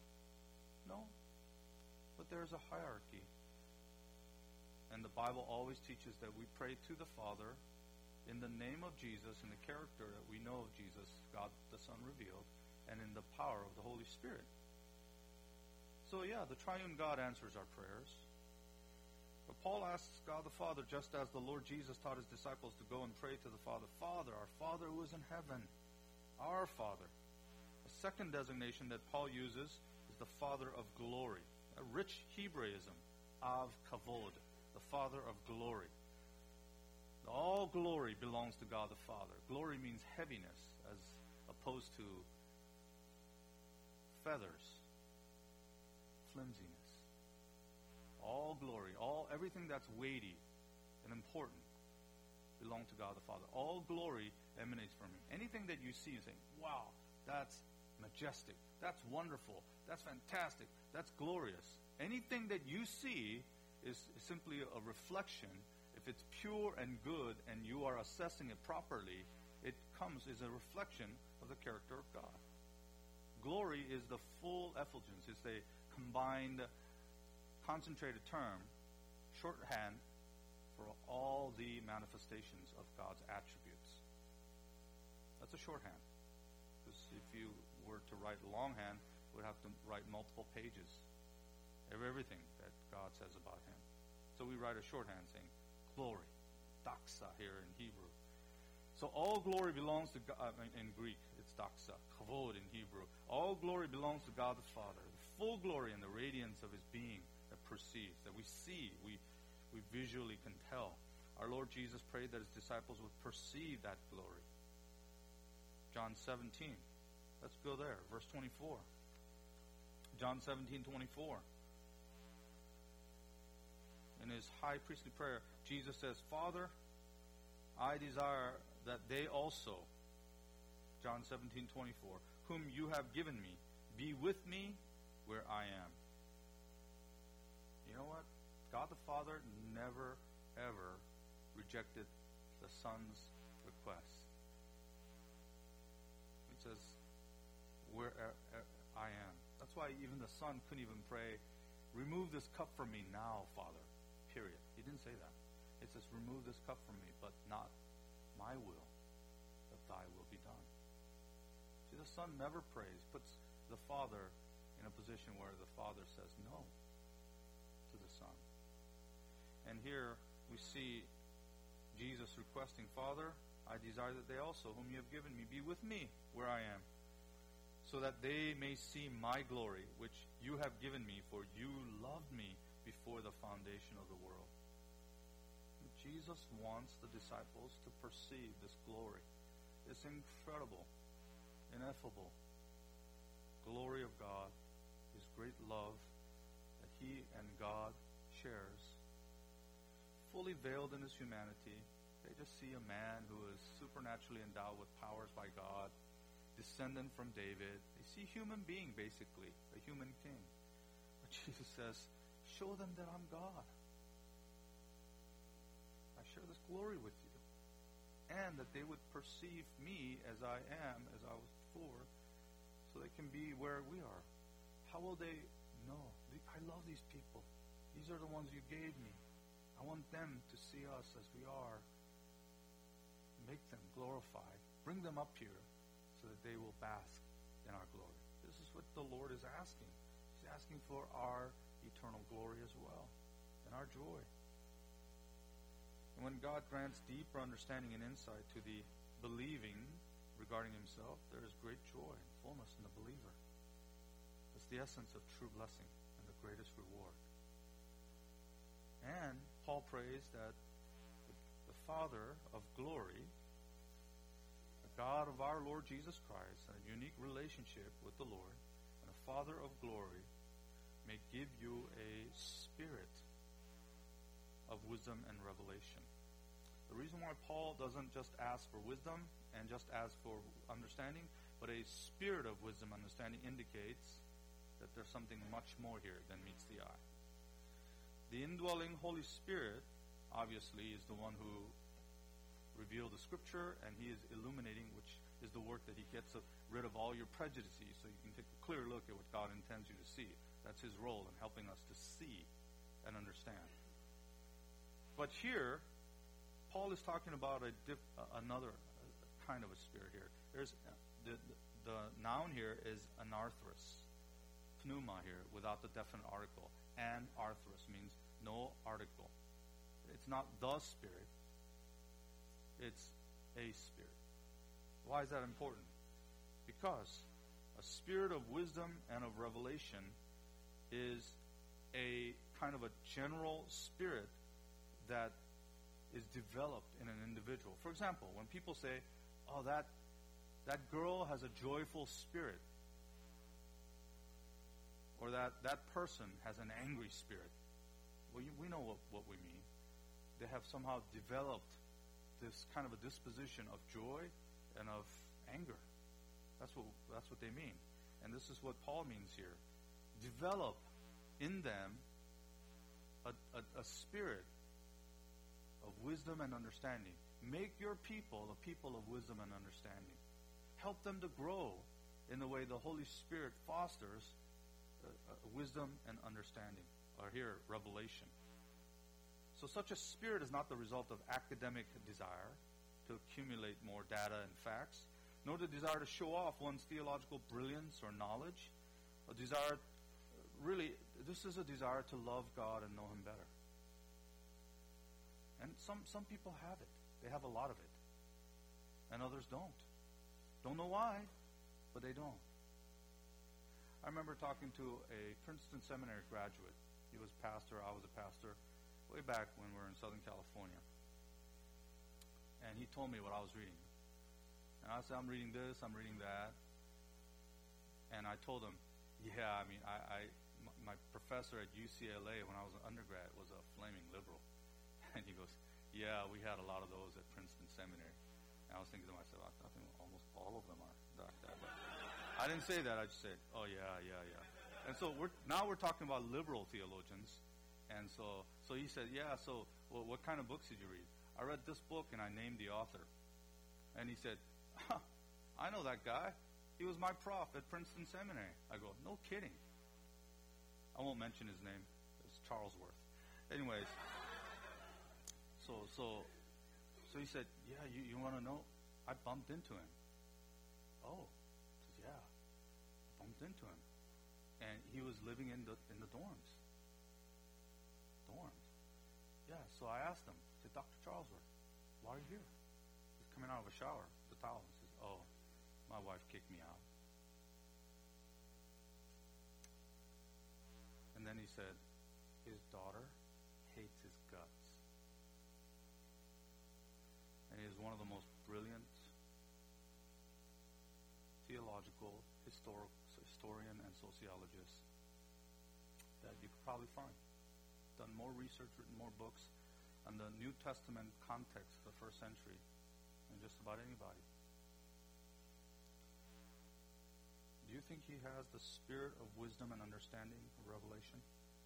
No. But there's a hierarchy. And the Bible always teaches that we pray to the Father in the name of Jesus, in the character that we know of Jesus, God the Son revealed, and in the power of the Holy Spirit. So the triune God answers our prayers. But Paul asks God the Father, just as the Lord Jesus taught his disciples to go and pray to the Father, Father, our Father who is in heaven, our Father. A second designation that Paul uses is the Father of glory, a rich Hebraism, Av Kavod, the Father of glory. All glory belongs to God the Father. Glory means heaviness as opposed to feathers, flimsiness. All glory, everything that's weighty and important belongs to God the Father. All glory emanates from Him. Anything that you see and say, wow, that's majestic, that's wonderful, that's fantastic, that's glorious. Anything that you see is simply a reflection. If it's pure and good and you are assessing it properly, it is a reflection of the character of God. Glory is the full effulgence. It's a combined, concentrated term, shorthand for all the manifestations of God's attributes. That's a shorthand. Because if you were to write longhand, we'd have to write multiple pages of everything that God says about Him. So we write a shorthand saying, glory, doxa here in Hebrew. So all glory belongs to God, in Greek, it's doxa, kavod in Hebrew. All glory belongs to God the Father. The full glory and the radiance of His being that perceives, that we see, we visually can tell. Our Lord Jesus prayed that His disciples would perceive that glory. John 17. Let's go there. Verse 24. John 17:24. In His high priestly prayer, Jesus says, Father, I desire that they also, John 17:24, whom you have given me, be with me where I am. You know what? God the Father never, ever rejected the Son's request. He says, where I am. That's why even the Son couldn't even pray, remove this cup from me now, Father. Period. He didn't say that. It says, remove this cup from me, but not my will, but thy will be done. See, the Son never prays, puts the Father in a position where the Father says no to the Son. And here we see Jesus requesting, Father, I desire that they also, whom you have given me, be with me where I am, so that they may see my glory, which you have given me, for you loved me before the foundation of the world. And Jesus wants the disciples to perceive this glory, this incredible, ineffable glory of God, His great love that He and God shares. Fully veiled in His humanity, they just see a man who is supernaturally endowed with powers by God, descendant from David. They see a human being, basically, a human king. But Jesus says, show them that I'm God. I share this glory with you. And that they would perceive me as I am, as I was before, so they can be where we are. How will they know? I love these people. These are the ones you gave me. I want them to see us as we are. Make them glorified. Bring them up here so that they will bask in our glory. This is what the Lord is asking. He's asking for our eternal glory as well, and our joy. And when God grants deeper understanding and insight to the believing regarding Himself, there is great joy and fullness in the believer. It's the essence of true blessing and the greatest reward. And Paul prays that the Father of glory, the God of our Lord Jesus Christ, a unique relationship with the Lord, and a Father of glory, may give you a spirit of wisdom and revelation. The reason why Paul doesn't just ask for wisdom and just ask for understanding, but a spirit of wisdom and understanding indicates that there's something much more here than meets the eye. The indwelling Holy Spirit, obviously, is the one who revealed the Scripture, and He is illuminating, which is the work that He gets rid of all your prejudices so you can take a clear look at what God intends you to see. That's His role in helping us to see and understand. But here, Paul is talking about another kind of a spirit here. There's the noun here is anarthros. Pneuma here, without the definite article. Anarthros means no article. It's not the Spirit. It's a spirit. Why is that important? Because a spirit of wisdom and of revelation is a kind of a general spirit that is developed in an individual. For example, when people say, oh, that girl has a joyful spirit, or that person has an angry spirit, well, we know what we mean. They have somehow developed this kind of a disposition of joy and of anger. That's what they mean. And this is what Paul means here. Develop in them a spirit of wisdom and understanding. Make your people a people of wisdom and understanding. Help them to grow in the way the Holy Spirit fosters wisdom and understanding. Or here, revelation. So such a spirit is not the result of academic desire to accumulate more data and facts, nor the desire to show off one's theological brilliance or knowledge. A desire, really, this is a desire to love God and know Him better. And some people have it. They have a lot of it. And others don't. Don't know why, but they don't. I remember talking to a Princeton Seminary graduate. He was pastor, I was a pastor, way back when we were in Southern California. And he told me what I was reading. And I said, I'm reading this, I'm reading that. And I told him, yeah, I mean, my professor at UCLA when I was an undergrad was a flaming liberal. And he goes, yeah, we had a lot of those at Princeton Seminary. And I was thinking to myself, I think almost all of them are like that. But I didn't say that. I just said, oh, yeah. And so now we're talking about liberal theologians. And so he said, yeah, so what kind of books did you read? I read this book, and I named the author. And he said, I know that guy. He was my prof at Princeton Seminary. I go, no kidding. I won't mention his name. It's Charlesworth. Anyways, so he said, yeah, you want to know? I bumped into him. Oh, yeah, I bumped into him. And he was living in the dorms. Yeah, so I asked him, I said, Dr. Charlesworth, why are you here? He's coming out of a shower, the towel. He says, oh, my wife kicked me out. And then he said, his daughter hates his guts. And he is one of the most brilliant theological, historian and sociologist that you could probably find. Done more research, written more books on the New Testament context of the first century than just about anybody. Do you think he has the spirit of wisdom and understanding of revelation?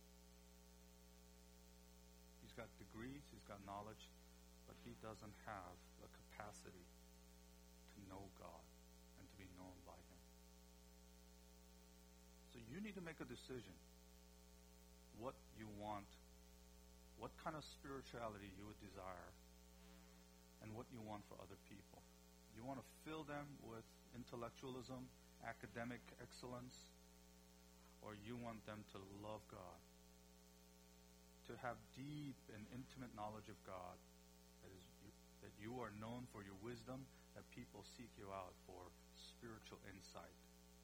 He's got degrees, he's got knowledge, but he doesn't have the capacity to know God and to be known by Him. So you need to make a decision what you want, what kind of spirituality you would desire, and what you want for other people. You want to fill them with intellectualism, academic excellence, or you want them to love God, to have deep and intimate knowledge of God, that you are known for your wisdom, that people seek you out for spiritual insight.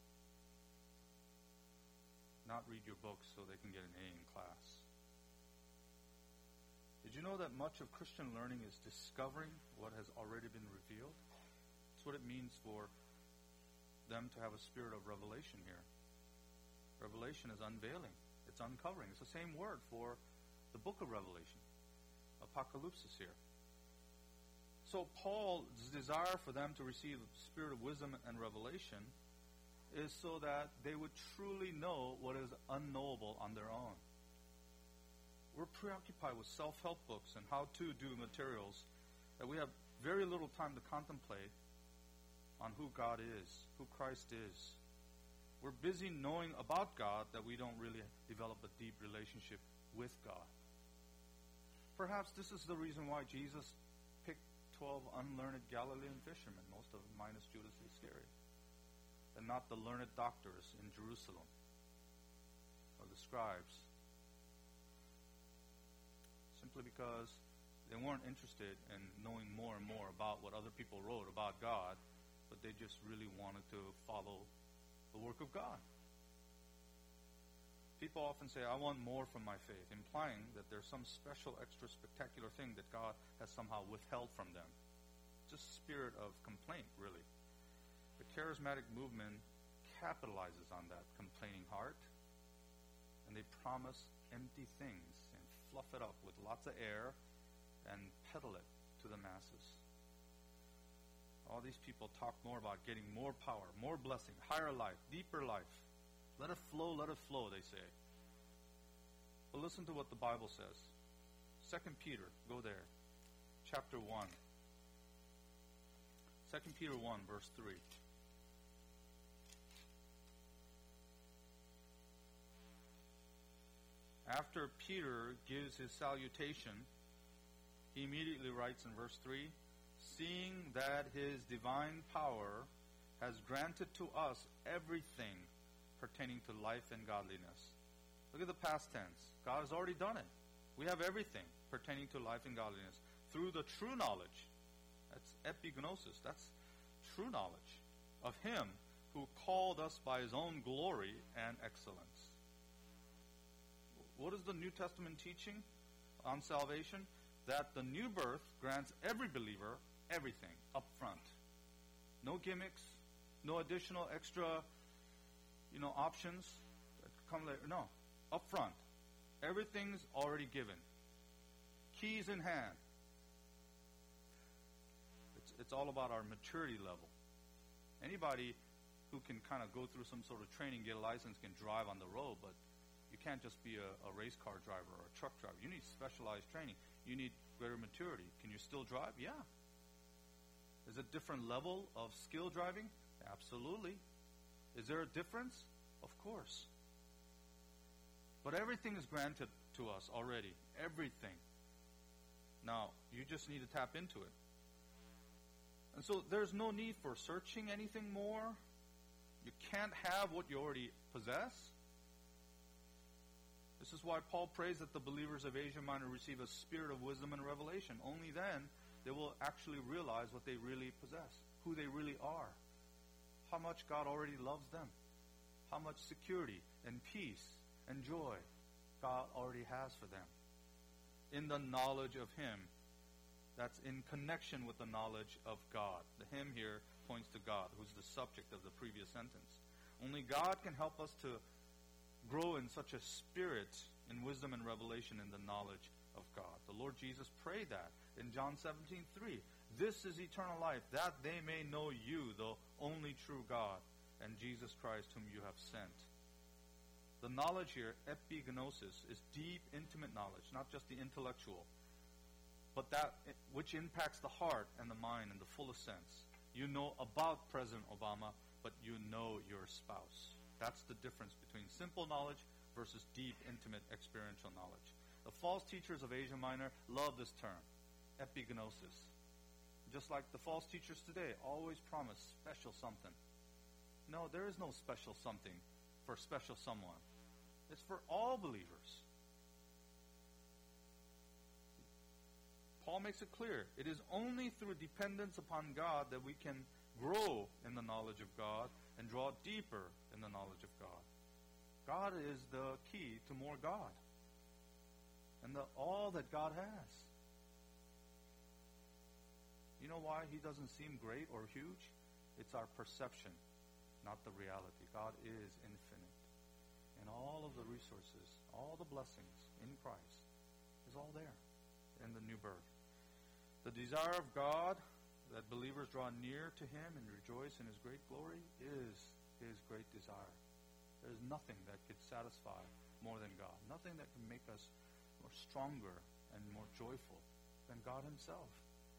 Not read your books so they can get an A in class. Did you know that much of Christian learning is discovering what has already been revealed? That's what it means for them to have a spirit of revelation here. Revelation is unveiling. It's uncovering. It's the same word for the book of Revelation. Apocalypsis here. So Paul's desire for them to receive the spirit of wisdom and revelation is so that they would truly know what is unknowable on their own. We're preoccupied with self-help books and how-to-do materials that we have very little time to contemplate on who God is, who Christ is. We're busy knowing about God that we don't really develop a deep relationship with God. Perhaps this is the reason why Jesus picked 12 unlearned Galilean fishermen, most of them minus Judas Iscariot, and not the learned doctors in Jerusalem or the scribes. Simply because they weren't interested in knowing more and more about what other people wrote about God, but they just really wanted to follow the work of God. People often say, I want more from my faith, implying that there's some special, extra spectacular thing that God has somehow withheld from them. Just a spirit of complaint, really. The charismatic movement capitalizes on that complaining heart, and they promise empty things and fluff it up with lots of air and peddle it to the masses. All these people talk more about getting more power, more blessing, higher life, deeper life. Let it flow, they say. But listen to what the Bible says. 2 Peter, go there. Chapter 1. 2 Peter 1, verse 3. After Peter gives his salutation, he immediately writes in verse 3, seeing that his divine power has granted to us everything pertaining to life and godliness. Look at the past tense. God has already done it. We have everything pertaining to life and godliness through the true knowledge. That's epignosis. That's true knowledge of Him who called us by His own glory and excellence. What is the New Testament teaching on salvation? That the new birth grants every believer everything up front. No gimmicks, no additional extra, options that come later. No, up front. Everything's already given. Keys in hand. It's all about our maturity level. Anybody who can kind of go through some sort of training, get a license, can drive on the road, but you can't just be a race car driver or a truck driver. You need specialized training. You need greater maturity. Can you still drive? Yeah. Is it a different level of skill driving? Absolutely. Is there a difference? Of course. But everything is granted to us already. Everything. Now, you just need to tap into it. And so there's no need for searching anything more. You can't have what you already possess. This is why Paul prays that the believers of Asia Minor receive a spirit of wisdom and revelation. Only then they will actually realize what they really possess, who they really are, how much God already loves them, how much security and peace and joy God already has for them. In the knowledge of Him, that's in connection with the knowledge of God. The Him here points to God, who's the subject of the previous sentence. Only God can help us to grow in such a spirit in wisdom and revelation in the knowledge of God. The Lord Jesus prayed that in John 17:3. This is eternal life, that they may know you, the only true God, and Jesus Christ whom you have sent. The knowledge here, epignosis, is deep, intimate knowledge, not just the intellectual, but that which impacts the heart and the mind in the fullest sense. You know about President Obama, but you know your spouse. That's the difference between simple knowledge versus deep, intimate, experiential knowledge. The false teachers of Asia Minor love this term, epignosis. Just like the false teachers today always promise special something. No, there is no special something for special someone. It's for all believers. Paul makes it clear. It is only through dependence upon God that we can grow in the knowledge of God and draw deeper in the knowledge of God. God is the key to more God and all that God has. You know why He doesn't seem great or huge? It's our perception, not the reality. God is infinite. And all of the resources, all the blessings in Christ is all there in the new birth. The desire of God that believers draw near to Him and rejoice in His great glory is His great desire. There is nothing that could satisfy more than God. Nothing that can make us more stronger and more joyful than God Himself. But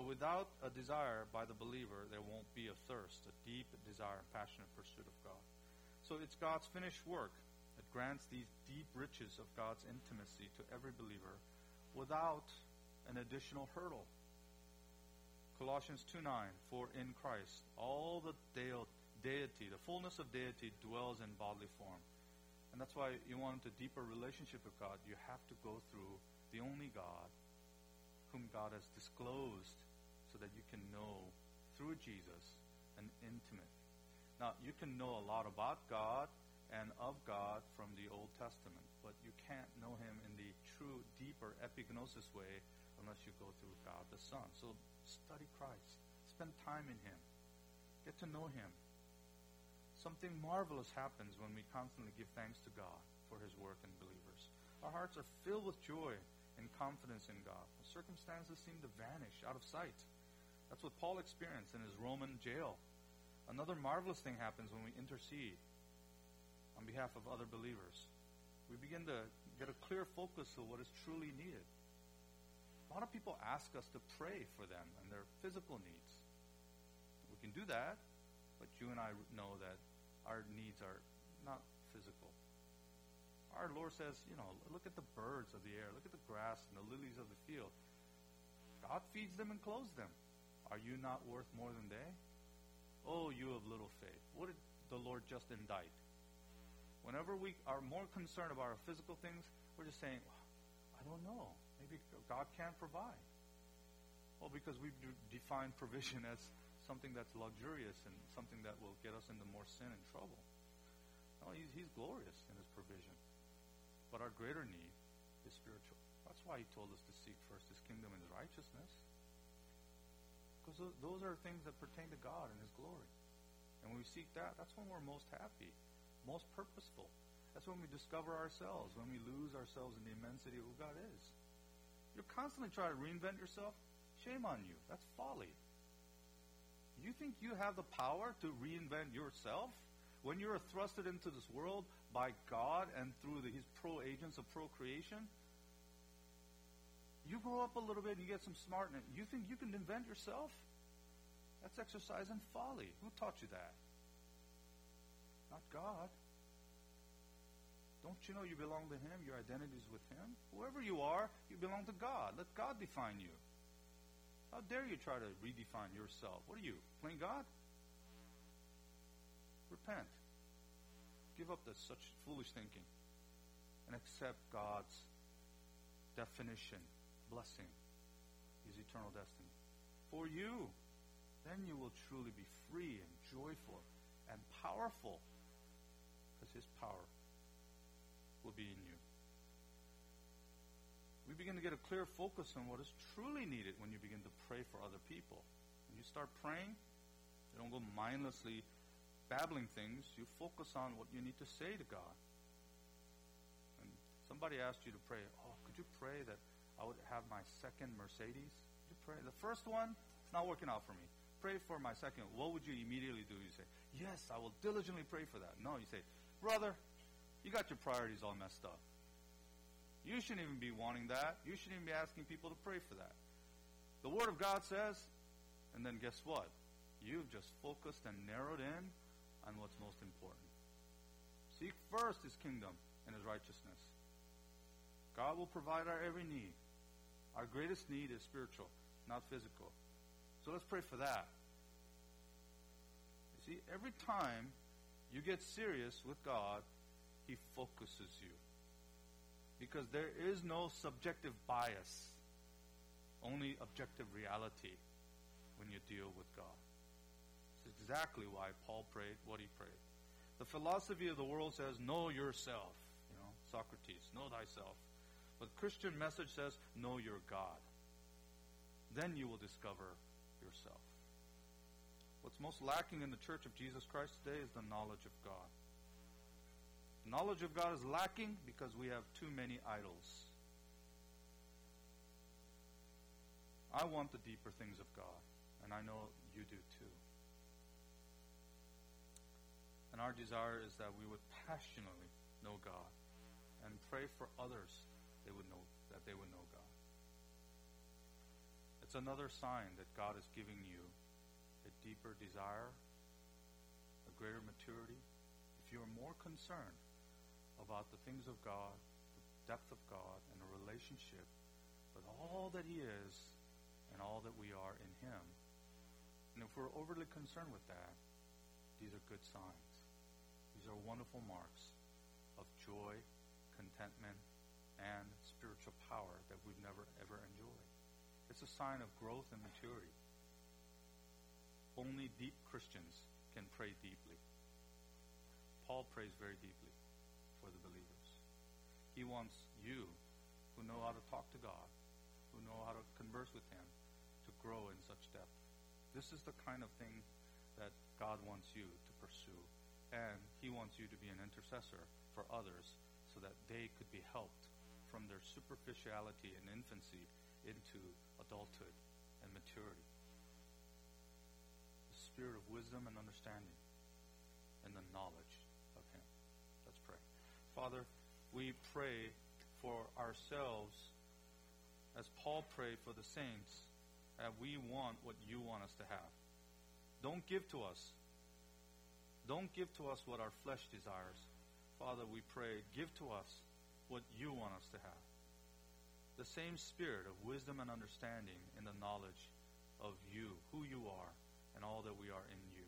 without a desire by the believer, there won't be a thirst, a deep desire, passionate pursuit of God. So it's God's finished work that grants these deep riches of God's intimacy to every believer without an additional hurdle. Colossians 2:9, for in Christ all the deity, the fullness of deity dwells in bodily form. And that's why you want a deeper relationship with God. You have to go through the only God whom God has disclosed so that you can know through Jesus an intimate. Now, you can know a lot about God and of God from the Old Testament, but you can't know Him in the true, deeper epignosis way unless you go through God the Son. So study Christ. Spend time in Him. Get to know Him. Something marvelous happens when we constantly give thanks to God for His work in believers. Our hearts are filled with joy and confidence in God. The circumstances seem to vanish out of sight. That's what Paul experienced in his Roman jail. Another marvelous thing happens when we intercede on behalf of other believers. We begin to get a clear focus of what is truly needed. A lot of people ask us to pray for them and their physical needs. We can do that, but you and I know that our needs are not physical. Our Lord says, look at the birds of the air, look at the grass and the lilies of the field. God feeds them and clothes them. Are you not worth more than they? Oh, you of little faith. What did the Lord just indict? Whenever we are more concerned about our physical things, we're just saying, I don't know. Maybe God can't provide. Well, because we define provision as something that's luxurious and something that will get us into more sin and trouble. No, He's glorious in His provision. But our greater need is spiritual. That's why He told us to seek first His kingdom and His righteousness. Because those are things that pertain to God and His glory. And when we seek that, that's when we're most happy, most purposeful. That's when we discover ourselves, when we lose ourselves in the immensity of who God is. You're constantly trying to reinvent yourself. Shame on you. That's folly. You think you have the power to reinvent yourself? When you're thrusted into this world by God and through His pro-agents of procreation, you grow up a little bit and you get some smartness. You think you can invent yourself? That's exercise in folly. Who taught you that? Not God. Don't you know you belong to Him? Your identity is with Him? Whoever you are, you belong to God. Let God define you. How dare you try to redefine yourself? What are you, playing God? Repent. Give up such foolish thinking and accept God's definition, blessing, His eternal destiny. For you, then you will truly be free and joyful and powerful because His power will be in you. We begin to get a clear focus on what is truly needed when you begin to pray for other people. When you start praying, you don't go mindlessly babbling things. You focus on what you need to say to God. And somebody asked you to pray, could you pray that I would have my second Mercedes? Could you pray? The first one, it's not working out for me. Pray for my second. What would you immediately do? You say, yes, I will diligently pray for that. No, you say, brother, you got your priorities all messed up. You shouldn't even be wanting that. You shouldn't even be asking people to pray for that. The Word of God says, and then guess what? You've just focused and narrowed in on what's most important. Seek first His kingdom and His righteousness. God will provide our every need. Our greatest need is spiritual, not physical. So let's pray for that. You see, every time you get serious with God, He focuses you. Because there is no subjective bias, only objective reality when you deal with God. This is exactly why Paul prayed what he prayed. The philosophy of the world says, know yourself. Socrates, know thyself. But the Christian message says, know your God. Then you will discover yourself. What's most lacking in the Church of Jesus Christ today is the knowledge of God. Knowledge of God is lacking because we have too many idols. I want the deeper things of God, and I know you do too. And our desire is that we would passionately know God and pray for others that they would know God. It's another sign that God is giving you a deeper desire, a greater maturity. If you are more concerned about the things of God, the depth of God, and a relationship with all that He is and all that we are in Him, and if we're overly concerned with that, these are good signs. These are wonderful marks of joy, contentment, and spiritual power that we've never, ever enjoyed. It's a sign of growth and maturity. Only deep Christians can pray deeply. Paul prays very deeply for the believers. He wants you, who know how to talk to God, who know how to converse with Him, to grow in such depth. This is the kind of thing that God wants you to pursue. And He wants you to be an intercessor for others so that they could be helped from their superficiality and infancy into adulthood and maturity. The spirit of wisdom and understanding and the knowledge of Him. Let's pray. Father, we pray for ourselves as Paul prayed for the saints, that we want what you want us to have. Don't give to us. Don't give to us what our flesh desires. Father, we pray, give to us what you want us to have. The same spirit of wisdom and understanding in the knowledge of you, who you are, and all that we are in you.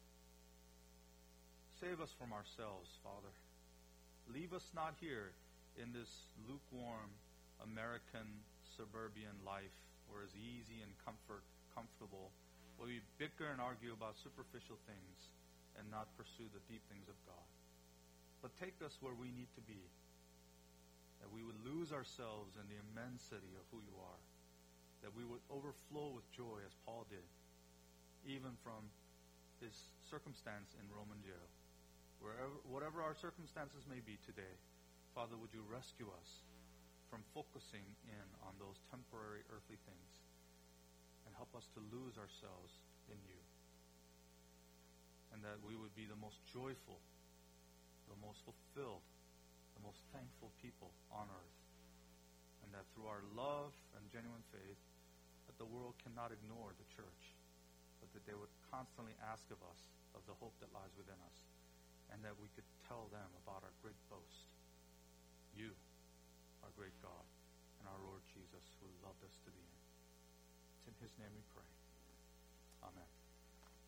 Save us from ourselves, Father. Leave us not here in this lukewarm American suburban life where it's easy and comfortable, where we bicker and argue about superficial things and not pursue the deep things of God. But take us where we need to be, that we would lose ourselves in the immensity of who you are, that we would overflow with joy as Paul did, even from his circumstance in Roman jail. Whatever our circumstances may be today, Father, would you rescue us from focusing in on those temporary earthly things and help us to lose ourselves in you, and that we would be the most joyful, the most fulfilled, the most thankful people on earth, and that through our love and genuine faith, that the world cannot ignore the church, but that they would constantly ask of us of the hope that lies within us, and that we could tell them about our great boast, you, our great God, and our Lord Jesus, who loved us to the end. It's in His name we pray. Amen.